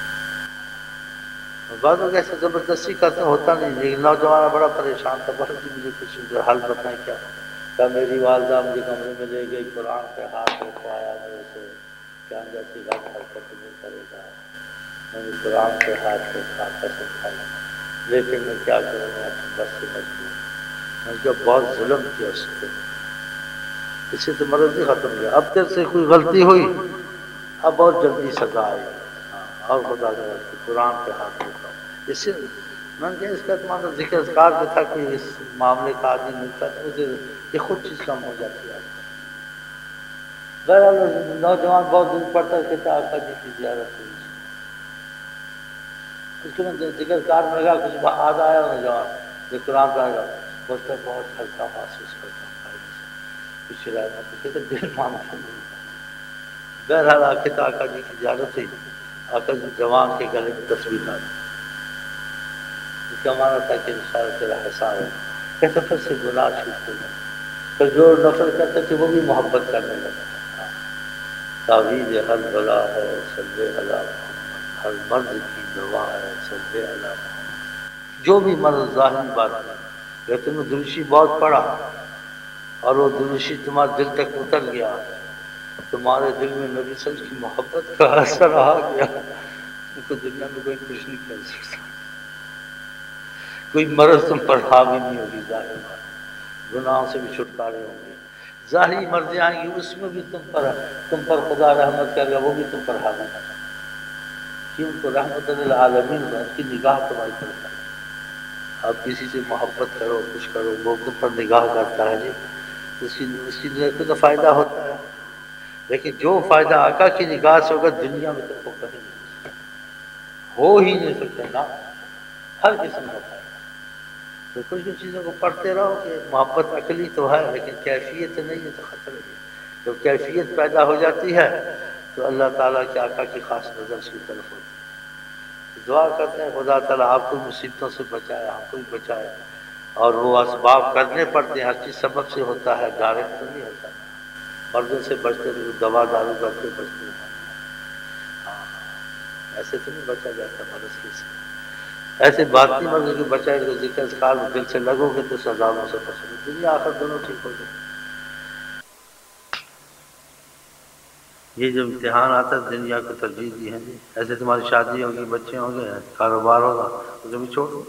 بعض لوگ ایسے زبردستی کرتے ہوتا نہیں. لیکن نوجوان بڑا پریشان تھا، بہت جی مجھے کچھ حل بتائیں. کیا کیا میری والدہ مجھے کمرے میں لے گئی، قرآن پہ ہاتھ رکھوایا میرے سے کہ اندر سے غلط حرکت نہیں کرے گا. میں نے قرآن پہ ہاتھ رکھا، قسم کھا لی، لیکن میں کیا کروں گا، بس سے مجبور. میں نے کہا بہت ظلم کیا اس پہ، اس سے تو مرض ہی ختم گیا. اب تیرے سے کوئی غلطی ہوئی اب بہت جلدی سزا آئے گی. ہاں اور خدا کا قرآن پہ ہاتھ رکھا. اس سے میں نے کہا اس کا تمہارا ذکر اذکار جو تھا کہ اس معاملے کا آدمی ملتا تو مجھے یہ خود چیز کم ہو جاتی ہے. بہرحال نوجوان بہت دور پڑتا ہے، کہتا آقا جی کی زیارت ہوئی. اس کو میں ذکر کار میں لگا کچھ آج آیا نوجوان جو قرآن پہ آئے گا، بولتا بہت ہلکا محسوس کرتا ہوں کچھ رہا تو کہتے دل مانگتا نہیں. بہرحال آ کے تو آقا جی کی زیارت ہوئی. آقا جی جوان کے گلے میں تصویر آئی. اس کا مانا تھا کہ انشاءاللہ تیرا حساب ہے. کہتے پھر سے گناہ چھوٹتے گئے. پھر جو نفرت کرتے تھے وہ بھی محبت کرنے لگا. تعویذ ہر بلا ہے صلی اللہ محمد، ہر مرض کی دوا ہے صلی اللہ محمد. جو بھی مرض ظاہری بات ہے، کہ تم نے درشی بہت پڑھا اور وہ درشی تمہارے دل تک اتر گیا، تمہارے دل میں نبی صلی اللہ علیہ وسلم کی محبت کا اثر آ گیا، ان کو دنیا میں کوئی کچھ نہیں کر سکتا. کوئی مرض تم پر حاوی نہیں ہوگی. ظاہر بات گناہوں سے بھی چھٹکارے ہوں گے. ظاہری مرضیں آئیں گی اس میں بھی تم پر تم پر خدا رحمت کرے گا، وہ بھی تم پر حاوی ہے. کہ ان کو رحمت للعالمین ہے، اس کی نگاہ تمہاری طرف ہے. آپ کسی سے محبت کرو کچھ کرو وہ تم پر نگاہ کرتا ہے جی، اس کی اس کی نگاہ کو تو فائدہ ہوتا ہے. لیکن جو فائدہ آقا کی نگاہ سے ہوگا دنیا میں تم کو کہیں نہیں ہو ہی نہیں سکتا نا. ہر قسم کا فائدہ. تو کچھ کچھ چیزوں کو پڑھتے رہو کہ محبت عقلی تو ہے لیکن کیفیت نہیں ہے تو خطرہ ہے. جب کیفیت پیدا ہو جاتی ہے تو اللہ تعالیٰ کے آقا کی خاص نظر اس کی طرف ہوتی ہے. دعا کرتے ہیں خدا تعالیٰ آپ کو مصیبتوں سے بچائے، ہم کو بھی بچائے. اور وہ اسباب کرنے پڑتے ہیں، ہر چیز سبب سے ہوتا ہے، ڈائریکٹ تو نہیں ہوتا. مردوں سے بچتے رہو، دوا دارو کرتے بچتے رہو. ہاں ایسے تو نہیں بچا جاتا مرض کے سے. ایسے بات نہیں مرض کو بچائے تو ذکر اذکار میں دل سے لگو گے تو سزاؤں سے پسند دنیا آخر دونوں ٹھیک ہو جائے. یہ جو امتحان آتا ہے دنیا کو ترجیح دی ہے جی. ایسے تمہاری شادی ہوگی، بچے ہوں گے، کاروبار ہوگا تو تمہیں چھوڑ دو.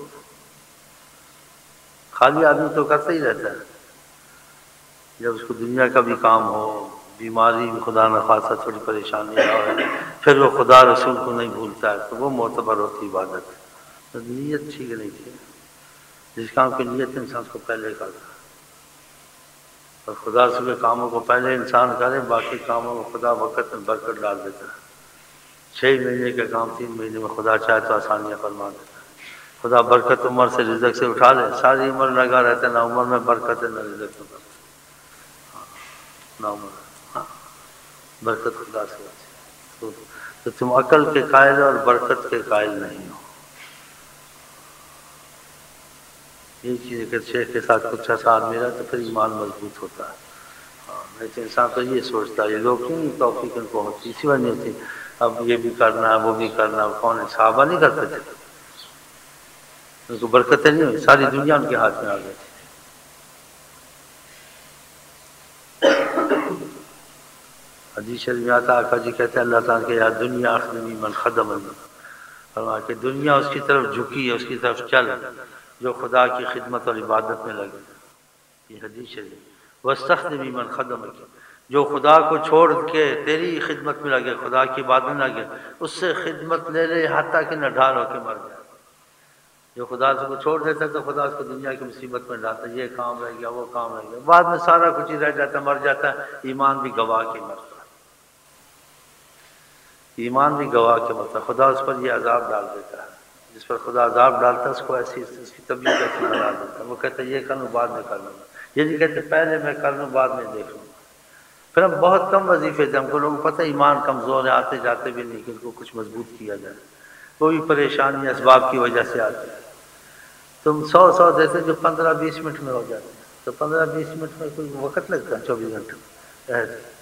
خالی آدمی تو کرتا ہی رہتا ہے. جب اس کو دنیا کا بھی کام ہو، بیماری بھی خدا نخواستہ تھوڑی پریشانی ہو، پھر وہ خدا رسول کو نہیں بھولتا ہے تو وہ معتبر ہوتی عبادت. تو نیت ٹھیک نہیں تھی. جس کام کی نیت انسان کو پہلے کرتا ہے اور خدا سے کے کاموں کو پہلے انسان کرے، باقی کاموں کو خدا وقت میں برکت ڈال دیتا ہے. چھ مہینے کا کام تین مہینے میں خدا چاہے تو آسانیاں فرما دیتا ہے. خدا برکت عمر سے رزق سے اٹھا لے، ساری عمر لگا رہتا ہے، نہ عمر میں برکت ہے نہ رزق میں برکت. نہ عمر ہاں برکت خدا سے تو, تو تم عقل کے قائل اور برکت کے قائل نہیں ہو. یہ چیز اگر شیخ کے ساتھ کچھ ایسا آدمی رہا تو پھر ایمان مضبوط ہوتا ہے. نہیں تو انسان تو یہ سوچتا ہے یہ لوگ کیوں نہیں توفیق ان کو ہوتی، اسی وجہ نہیں ہوتی. اب یہ بھی کرنا ہے وہ بھی کرنا ہے. کون ہے؟ صحابہ نہیں کرتے تھے، ان کو برکتیں نہیں ہوئی، ساری دنیا ان کے ہاتھ میں آ گئی تھی. حدیث شریف میں آتا آقا جی کہتے ہیں اللہ تعالیٰ کہ یا دنیا اخدمی من خدمنی، فرمایا کہ دنیا اس کی طرف جھکی ہے، اس کی طرف چل جو خدا کی خدمت اور عبادت میں لگے. یہ حدیث شریف. واستخدمی من خدمک، جو خدا کو چھوڑ کے تیری خدمت میں لگے، خدا کی عبادت میں لگے، اس سے خدمت لے لے حتیٰ کہ نہ ڈھال ہو کے مر جائے. جو خدا اس کو چھوڑ دیتا ہے تو خدا اس کو دنیا کی مصیبت میں ڈالتا ہے، یہ کام رہ گیا وہ کام رہ گیا، بعد میں سارا کچھ ہی رہ جاتا ہے، مر جاتا ہے، ایمان بھی گوا کے مرتا ہے، ایمان بھی گوا کے مرتا ہے، خدا اس پر یہ عذاب ڈال دیتا ہے، جس پر خدا عذاب ڈالتا ہے اس کو ایسی اس کی طبیعت ایسی بنا دیتا ہے، وہ کہتا ہے یہ کر لوں بعد میں کر لوں گا، یہ نہیں کہتے پہلے میں کر لوں بعد میں دیکھ لوں گا۔ پھر ہم بہت کم وظیفے تھے، ہم کو لوگوں کو پتہ ہے ایمان کمزور ہے، آتے جاتے بھی نہیں کہ ان کو کچھ مضبوط کیا جائے، کوئی پریشانی اسباب کی وجہ سے آتی ہے، تم سو سو دیتے جو پندرہ بیس منٹ میں ہو جاتے ہیں، تو پندرہ بیس منٹ میں کوئی وقت لگتا ہے چوبیس گھنٹے میں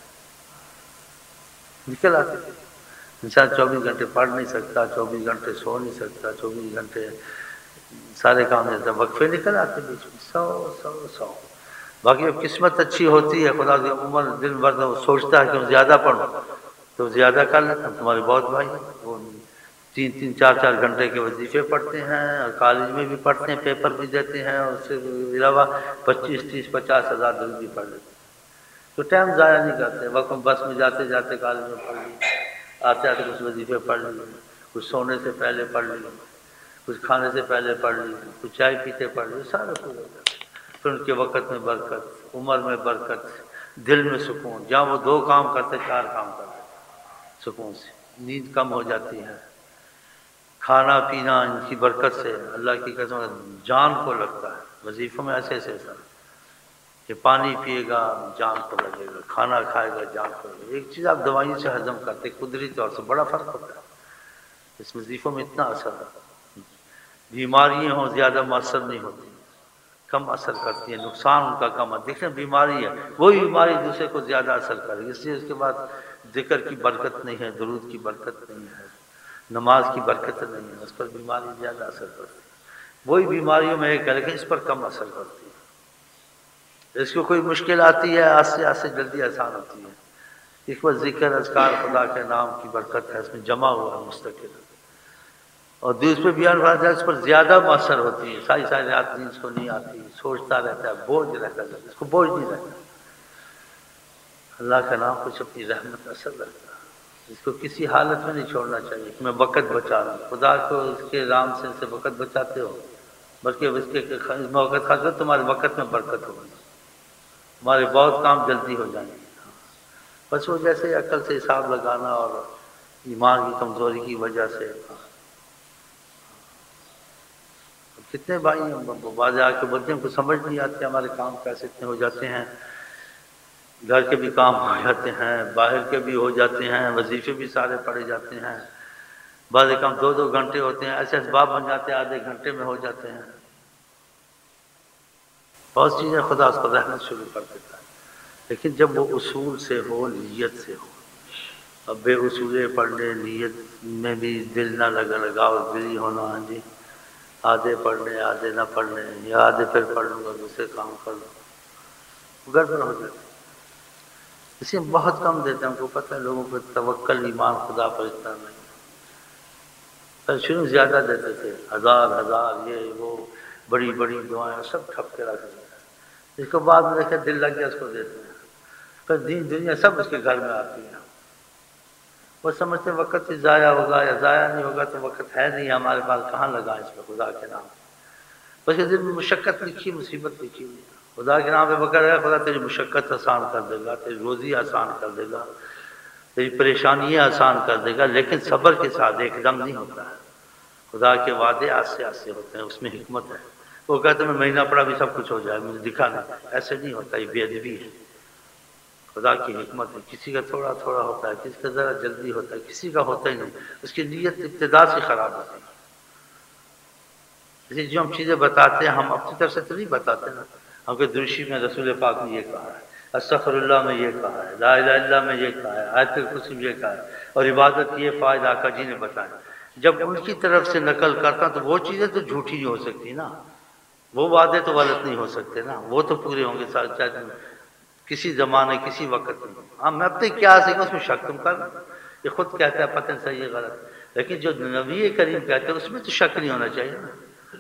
نکل آتے تھے۔ انسان چوبیس گھنٹے پڑھ نہیں سکتا، چوبیس گھنٹے سو نہیں سکتا، چوبیس گھنٹے سارے کام نہیں سکتا، وقفے نکل آتے بیچ میں سو سو سو۔ باقی اب قسمت اچھی ہوتی ہے، خدا کی عمر دن بھر وہ سوچتا ہے کہ ہم زیادہ پڑھوں تو زیادہ کر لیتا ہوں۔ تمہارے بہت بھائی وہ تین تین چار چار گھنٹے کے وظیفے پڑھتے ہیں اور کالج میں بھی پڑھتے ہیں، پیپر بھی دیتے ہیں، اور اس کے علاوہ پچیس تیس پچاس ہزار دن بھی پڑھ لیتے ہیں، تو ٹائم ضائع نہیں کرتے، وقت بس میں جاتے جاتے کالج میں پڑھ لیتے، آتے آتے کچھ وظیفے پڑھ لیے، کچھ سونے سے پہلے پڑھ لیے، کچھ کھانے سے پہلے پڑھ لیے، کچھ چائے پیتے پڑھ لیے، سارے پورے ہو جاتے۔ پھر ان کے وقت میں برکت، عمر میں برکت، دل میں سکون، جہاں وہ دو کام کرتے چار کام کرتے سکون سے، نیند کم ہو جاتی ہے، کھانا پینا ان کی برکت سے اللہ کی قسم جان کو لگتا ہے، وظیفوں میں ایسے ایسے سر کہ پانی پیے گا جان کو لگے گا، کھانا کھائے گا جان کو لگے گا، ایک چیز آپ دوائیوں سے ہضم کرتے قدرتی طور سے بڑا فرق ہوتا ہے، اس وظیفوں میں اتنا اثر ہے، بیماریاں ہوں زیادہ مؤثر نہیں ہوتی، کم اثر کرتی ہیں، نقصان ان کا کم ہے، دیکھیں بیماری ہے وہی بیماری دوسرے کو زیادہ اثر کرے گی، اس لیے اس کے بعد ذکر کی برکت نہیں ہے، درود کی برکت نہیں ہے، نماز کی برکت نہیں ہے، اس پر بیماری زیادہ اثر کرتی ہے، وہی بیماریوں میں ایک ہے لیکن اس پر کم اثر کرتی ہے، اس کو کوئی مشکل آتی ہے آستے آستے جلدی آسان ہوتی ہے، اس پر ذکر اذکار خدا کے نام کی برکت ہے، اس میں جمع ہوا ہے مستقل، اور دوسرے بیان ہے اس پر زیادہ مؤثر ہوتی ہے، ساری ساری رات نیند اس کو نہیں آتی، سوچتا رہتا ہے، بوجھ رہتا ہے، اس کو بوجھ نہیں رہتا، اللہ کا نام کچھ اپنی رحمت اثر رکھتا ہے، اس کو کسی حالت میں نہیں چھوڑنا چاہیے کہ میں وقت بچا رہا ہوں، خدا کو اس کے رام سے سے وقت بچاتے ہو، بلکہ اس کے وقت خاص کر تمہارے وقت میں برکت ہوگی، تمہارے بہت کام جلدی ہو جائیں گے، بس وہ جیسے عقل سے حساب لگانا اور ایمان کی کمزوری کی وجہ سے، کتنے بھائی ہیں بعض آ کے بولتے ہیں کو سمجھ نہیں آتے ہمارے کام کیسے اتنے ہو جاتے ہیں، گھر کے بھی کام ہو جاتے ہیں، باہر کے بھی ہو جاتے ہیں، وظیفے بھی سارے پڑے جاتے ہیں، بعض کام دو دو گھنٹے ہوتے ہیں، ایسے اسباب بن جاتے ہیں آدھے گھنٹے میں ہو جاتے ہیں، بہت چیزیں خدا اس کو رحمت شروع کر دیتا ہے، لیکن جب وہ اصول سے ہو نیت سے ہو، اب بے اصولے پڑھنے نیت میں بھی دل نہ لگا لگاؤ دلی ہونا، ہاں جی آدھے پڑھ لیں آدھے نہ پڑھ لیں، یا آدھے پھر پڑھ لوں گا دوسرے کام کر لوں، گڑبڑ ہو جاتی، اس لیے بہت کم دیتے ہیں، ہم کو پتہ ہے لوگوں کو توکل ایمان خدا پر اتنا نہیں، پر شروع زیادہ دیتے تھے، ہزار ہزار یہ وہ بڑی بڑی دعائیں سب ٹھپ کے رکھ دیتے ہیں، اس کو بعد میں دیکھے دل لگ گیا اس کو دیتے ہیں، پھر دین دنیا سب اس کے گھر میں آتی ہے، وہ سمجھتے وقت ہی ضائع ہوگا یا ضائع نہیں ہوگا تو وقت ہے نہیں ہمارے پاس، کہاں لگا اس پہ خدا کے نام، بس یہ دل میں مشقت لکھی مصیبت لکھی ہوئی ہے، خدا کے نام پہ بکر ہے، خدا تیری مشقت آسان کر دے گا، تیری روزی آسان کر دے گا، تیری پریشانیاں آسان کر دے گا، لیکن صبر کے ساتھ ایک دم نہیں ہوتا ہے، خدا کے وعدے آستے آستے ہوتے ہیں، اس میں حکمت ہے، وہ کہتے ہیں میں مہینہ پڑا بھی سب کچھ ہو جائے مجھے دکھا نہیں، ایسے نہیں ہوتا، یہ بے ادبی ہے، خدا کی حکمت ہے، کسی کا تھوڑا تھوڑا ہوتا ہے، کسی کا ذرا جلدی ہوتا ہے، کسی کا ہوتا ہی نہیں، اس کی نیت ابتدا سے خراب ہوتی ہے، اس لیے جو ہم چیزیں بتاتے ہیں ہم اپنی طرف سے تو نہیں بتاتے نا، ہم کہ درشی میں رسول پاک نے یہ کہا ہے، استغفر اللہ میں یہ کہا ہے، لا الہ الا اللہ میں یہ کہا ہے، آیت الکرسی میں یہ کہا ہے، اور عبادت یہ فائدہ آقا جی نے بتایا، جب ان کی طرف سے نقل کرتا تو وہ چیزیں تو جھوٹی نہیں ہو سکتی نا، وہ وعدے تو غلط نہیں ہو سکتے نا، وہ تو پورے ہوں گے ساتھ چاہتے کسی زمانے کسی وقت میں، ہاں میں اپنے کیا سیکھوں اس میں شک تم کر، یہ خود کہتا ہے پتہ صحیح ہے غلط، لیکن جو نبی کریم کہتے ہیں اس میں تو شک نہیں ہونا چاہیے نا،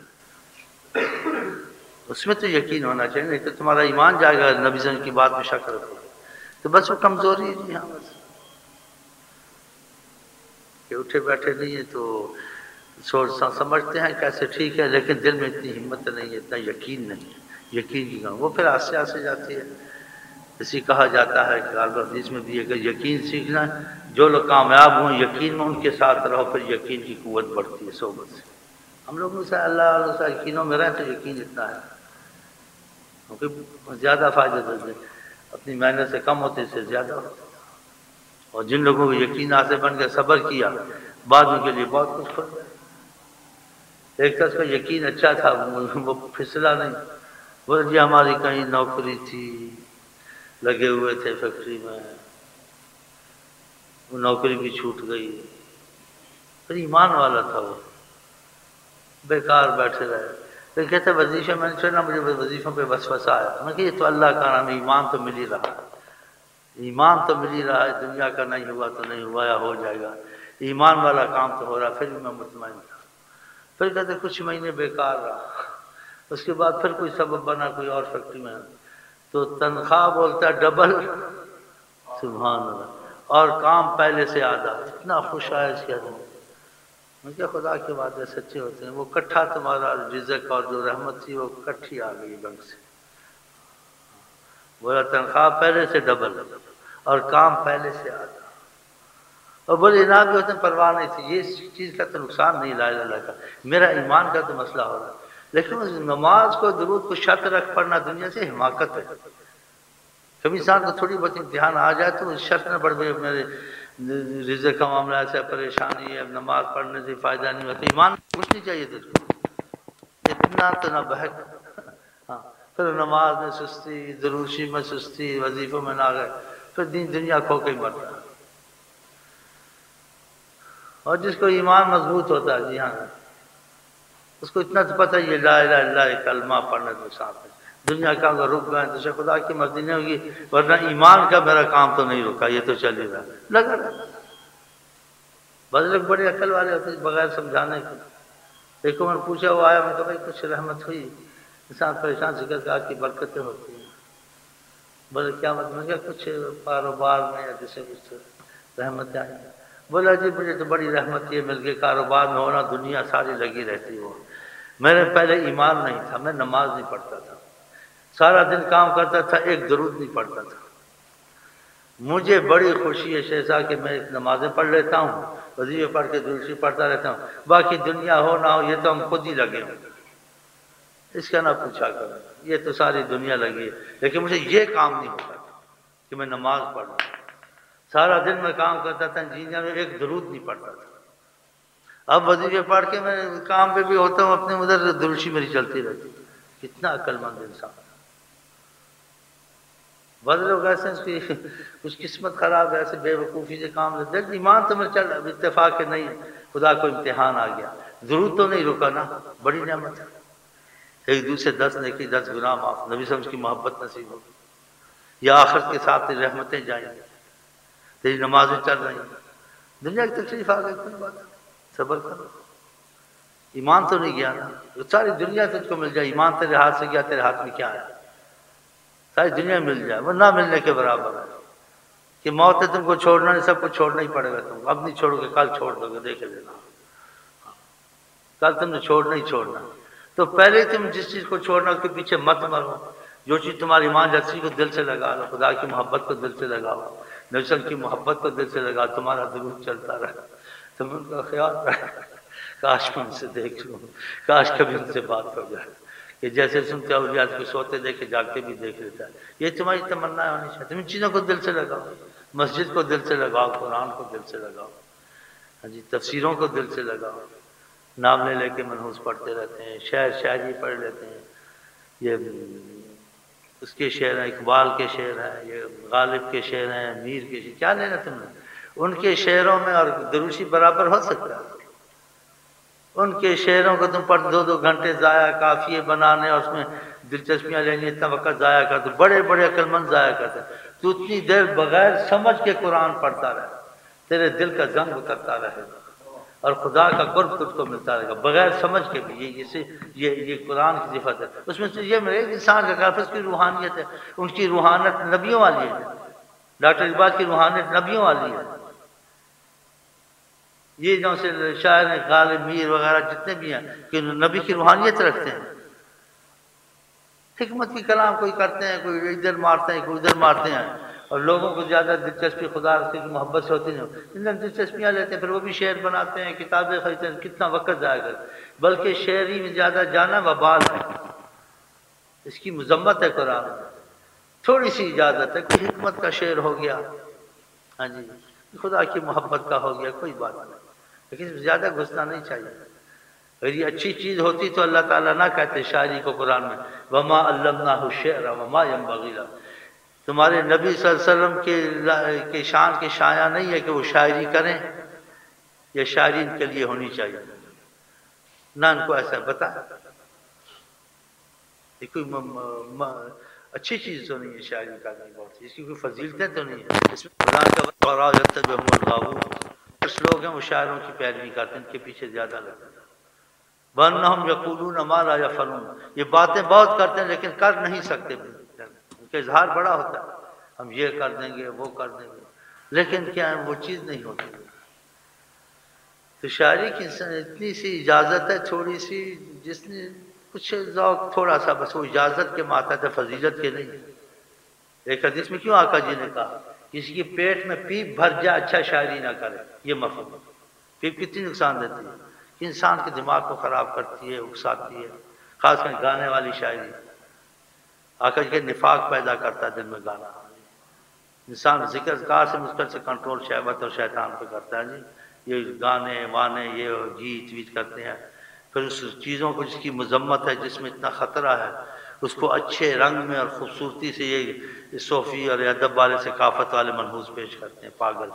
اس میں تو یقین ہونا چاہیے، نہیں تو تمہارا ایمان جائے گا نبی صلی اللہ علیہ وسلم کی بات میں شک رکھو تو بس وہ کمزوری ہے، جی ہاں بس کہ اٹھے بیٹھے نہیں ہے تو سوچ سمجھتے ہیں کیسے ٹھیک ہے، لیکن دل میں اتنی ہمت نہیں ہے، اتنا یقین نہیں ہے، یقین کی کام وہ پھر آستے آستے جاتی ہے۔ اسی کہا جاتا ہے کہ حدیث میں بھی ہے کہ یقین سیکھنا ہے، جو لوگ کامیاب ہوں یقین میں ان کے ساتھ رہو، پھر یقین کی قوت بڑھتی ہے صحبت سے۔ ہم لوگوں سے اللہ علیہ سے یقینوں میں رہیں تو یقین اتنا ہے، کیونکہ زیادہ فائدہ دیتے ہیں، اپنی محنت سے کم ہوتے اس سے زیادہ ہوتے، اور جن لوگوں کو یقین حاصل بن کے صبر کیا بعد ان کے لیے بہت کچھ ہو گیا۔ ایک تو اس کا یقین اچھا تھا، وہ پھسلا نہیں، بولے جی ہماری کہیں نوکری تھی، لگے ہوئے تھے فیکٹری میں، وہ نوکری بھی چھوٹ گئی، پھر ایمان والا تھا، وہ بیکار بیٹھے رہے، پھر کہتے وظیفے میں نے مجھے وظیفوں پہ وسوسہ آیا، میں کہ یہ تو اللہ کا نام ہے، ایمان تو مل ہی رہا ہے، ایمان تو مل ہی رہا ہے، دنیا کا نہیں ہوا تو نہیں ہوا یا ہو جائے گا، ایمان والا کام تو ہو رہا، پھر بھی میں مطمئن تھا۔ پھر کہتے کچھ مہینے بیکار رہا، اس کے بعد پھر کوئی سبب بنا کوئی اور فیکٹری میں، تو تنخواہ بولتا ہے ڈبل، سبحان اللہ، اور کام پہلے سے آدھا، اتنا خوش آیا اس کے آدمی، میں کیا خدا کے وعدے سچے ہوتے ہیں، وہ کٹھا تمہارا رزق اور جو رحمت تھی وہ کٹھی آ گئی بنک سے، بولا تنخواہ پہلے سے ڈبل اور کام پہلے سے آدھا، اور بولے انعام بھی ہوتے ہیں، پرواہ نہیں تھی، یہ چیز کا تو نقصان نہیں لا اللہ کا، میرا ایمان کا تو مسئلہ ہو رہا ہے، لیکن اس نماز کو درود کو شرط رکھ پڑھنا دنیا سے حماقت ہے۔ کبھی انسان کو تھوڑی بہت امتحان آ جائے تو شرط نہ بڑھ گئی، میرے رزق کا معاملہ ایسا پریشانی ہے، اب نماز پڑھنے سے فائدہ نہیں ہوتا، ایمان کچھ نہیں چاہیے تجھ کو، اتنا تو نہ بہک، ہاں پھر نماز میں سستی، دروشی میں سستی، وظیفوں میں نہ گئے، پھر دین دنیا کھو کے ہی مرتا ہے۔ اور جس کو ایمان مضبوط ہوتا ہے، جی ہاں اس کو اتنا تو پتہ یہ لا الہ الا اللہ کلمہ پڑھنے تو ساتھ ہے، دنیا کا اگر رک گئے تو خدا کی مرضی نہیں ہوگی، ورنہ ایمان کا میرا کام تو نہیں رکا، یہ تو چل ہی رہا لگا رہا۔ بعض لوگ بڑے عقل والے ہوتے ہیں بغیر سمجھانے کے، ایک کو میں نے پوچھا، وہ آیا، میں کہا بھائی کچھ رحمت ہوئی، انسان پریشان ذکر کا کی برکتیں ہوتی ہیں، بولے کیا مطلب، میں کیا کچھ کاروبار میں یا جیسے کچھ رحمتیں آئی، بولا جی مجھے تو بڑی رحمت یہ مل گئی، کاروبار میں ہونا دنیا ساری لگی رہتی ہو، میرے پہلے ایمان نہیں تھا، میں نماز نہیں پڑھتا تھا، سارا دن کام کرتا تھا، ایک درود نہیں پڑھتا تھا، مجھے بڑی خوشی ہے شہزا کہ میں ایک نمازیں پڑھ لیتا ہوں، وظیفے پڑھ کے دوسری پڑھتا رہتا ہوں، باقی دنیا ہو نہ ہو یہ تو ہم خود ہی لگے ہوں، اس کا نہ پوچھا کرو، یہ تو ساری دنیا لگی ہے، لیکن مجھے یہ کام نہیں ہوتا کہ میں نماز پڑھوں، سارا دن میں کام کرتا تھا انجینئر میں، ایک درود نہیں پڑھتا تھا، اب وظیفے پڑھ کے میں کام پہ بھی ہوتا ہوں، اپنے ادھر دروشی میری چلتی رہتی، کتنا عقل مند انسان۔ بعض لوگ ایسے اس کی کچھ قسمت خراب ہے، ایسے بے وقوفی سے کام لیتے ہیں، ایمان تو میں چل اتفاق کے نہیں، خدا کو امتحان آ گیا، درود تو نہیں رکا نا، بڑی نعمت ہے، ایک دوسرے دس نیکی دس گناہ معاف، نبی صلی اللہ علیہ وسلم کی محبت نصیب ہو، یا آخرت کے ساتھ تیری رحمتیں جائیں گی، تیری نمازیں چل رہی ہیں، دنیا کی تکلیف آ گئی کوئی بات نہیں، صبر کرو، ایمان تو نہیں گیا نا، ساری دنیا تجھ کو مل جائے، ایمان تیرے ہاتھ سے گیا، تیرے ہاتھ میں کیا ہے، ساری دنیا مل جائے، وہ نہ ملنے کے برابر ہے، کہ موت ہے تم کو چھوڑنا نہیں، سب کو چھوڑنا ہی پڑے گا، تم اب نہیں چھوڑو گے کل چھوڑ دو گے، دیکھے لینا، کل تم نے چھوڑنا ہی چھوڑنا، تو پہلے تم جس چیز کو چھوڑنا اس کے پیچھے مت مرو، جو چیز تمہاری ایمان جاتی کو دل سے لگا لو، خدا کی محبت کو دل سے لگاؤ، نبی صلی اللہ علیہ وسلم کی محبت کو دل سے لگاؤ، تمہارا درود چلتا رہے، تم ان کا خیال رہے، کاش میں ان سے دیکھ لوں، کاش کبھی ان سے بات ہو جائے، کہ جیسے سنتے اولیاء کو سوتے دیکھے جاگتے بھی دیکھ لیتا ہے، یہ تمہاری تمنا ہونی چاہیے، تم ان چیزوں کو دل سے لگاؤ، مسجد کو دل سے لگاؤ، قرآن کو دل سے لگاؤ، ہاں جی تفسیروں کو دل سے لگاؤ، نام لے لے کے منحوس پڑھتے رہتے ہیں، شعر شاعری پڑھ لیتے ہیں، یہ اس کے شعر ہیں، اقبال کے شعر ہیں، یہ غالب کے شعر ہیں، میر کے شعر، کیا لینا تم نے، ان کے شعروں میں اور دروشی برابر ہو سکتا ہے، ان کے شعروں کو تم پڑھ دو دو گھنٹے ضائع قافیے بنانے اور اس میں دلچسپیاں لینی، اتنا وقت ضائع کرتے، بڑے بڑے عقل مند ضائع کرتے، تو اتنی دیر بغیر سمجھ کے قرآن پڑھتا رہے، تیرے دل کا زنگ اترتا رہے گا اور خدا کا قرب تجھ کو ملتا رہے گا، بغیر سمجھ کے بھی، یہ یہ یہ قرآن کی صفت ہے، اس میں سے یہ میرے انسان کا کافی اس کی روحانیت ہے، ان کی روحانیت نبیوں والی ہے، ڈاکٹر اقبال کی روحانیت نبیوں والی ہے، یہ جو سے شاعر ہیں غالب میر وغیرہ جتنے بھی ہیں کہ نبی کی روحانیت رکھتے ہیں، حکمت کی کلام کوئی کرتے ہیں، کوئی ادھر مارتے ہیں، کوئی ادھر مارتے ہیں، اور لوگوں کو زیادہ دلچسپی خدا کی محبت سے ہوتی نہیں، ان دلچسپیاں لیتے ہیں، پھر وہ بھی شعر بناتے ہیں، کتابیں خریدتے ہیں، کتنا وقت ضائع کرتے ہیں، بلکہ شعری میں زیادہ جانا وبال ہے، اس کی مذمت ہے قرآن میں۔ تھوڑی سی اجازت ہے، کوئی حکمت کا شعر ہو گیا، ہاں جی خدا کی محبت کا ہو گیا، کوئی بات نہیں، لیکن اس میں زیادہ گھسنا نہیں چاہیے۔ اگر یہ اچھی چیز ہوتی تو اللہ تعالیٰ نہ کہتے شاعری کو قرآن میں وما علمناہ الشعر وما ينبغی لہ، تمہارے نبی صلی اللہ علیہ وسلم کے کے شان کے شایع نہیں ہے کہ وہ شاعری کریں، یہ شاعری ان کے لیے ہونی چاہیے، نہ ان کو ایسا بتا، یہ کوئی اچھی چیز تو نہیں ہے شاعری کرنی، بہت اس کی کوئی فضیلتیں تو نہیں ہے، اس میں قرآن کا وَقَرَا يَتَّبِعُهُمُ الْغَاوُونَ، کچھ لوگ ہیں وہ شاعروں کی پیروی کرتے ہیں، ان کے پیچھے زیادہ لگتے ہیں، وَأَنَّهُمْ يَقُولُونَ مَا لَا يَفْعَلُونَ، یہ باتیں بہت کرتے ہیں لیکن کر نہیں سکتے، ان کا اظہار بڑا ہوتا ہے، ہم یہ کر دیں گے وہ کر دیں گے، لیکن کیا ہے وہ چیز نہیں ہوتی۔ تو شاعری کی اتنی سی اجازت ہے تھوڑی سی، جس نے کچھ ذوق تھوڑا سا، بس وہ اجازت کے ماتحت ہے، فضیلت کے نہیں۔ ایک حدیث میں کیوں آقا جی نے کہا کسی کے پیٹ میں پیپ بھر جائے اچھا شاعری نہ کرے، یہ مفہوم ہے۔ پیپ کتنی نقصان دیتی ہے کہ انسان کے دماغ کو خراب کرتی ہے، اکساتی ہے، خاص کر گانے والی شاعری، آقا جی کے نفاق پیدا کرتا ہے دل میں گانا، انسان ذکر اذکار سے مشکل سے کنٹرول شہوت اور شیطان پہ کرتا ہے، جی یہ گانے وانے یہ گیت ویت کرتے ہیں، پھر اس چیزوں کو جس کی مذمت ہے، جس میں اتنا خطرہ ہے، اس کو اچھے رنگ میں اور خوبصورتی سے یہ صوفی اور ادب والے ثقافت والے منحوس پیش کرتے ہیں، پاگل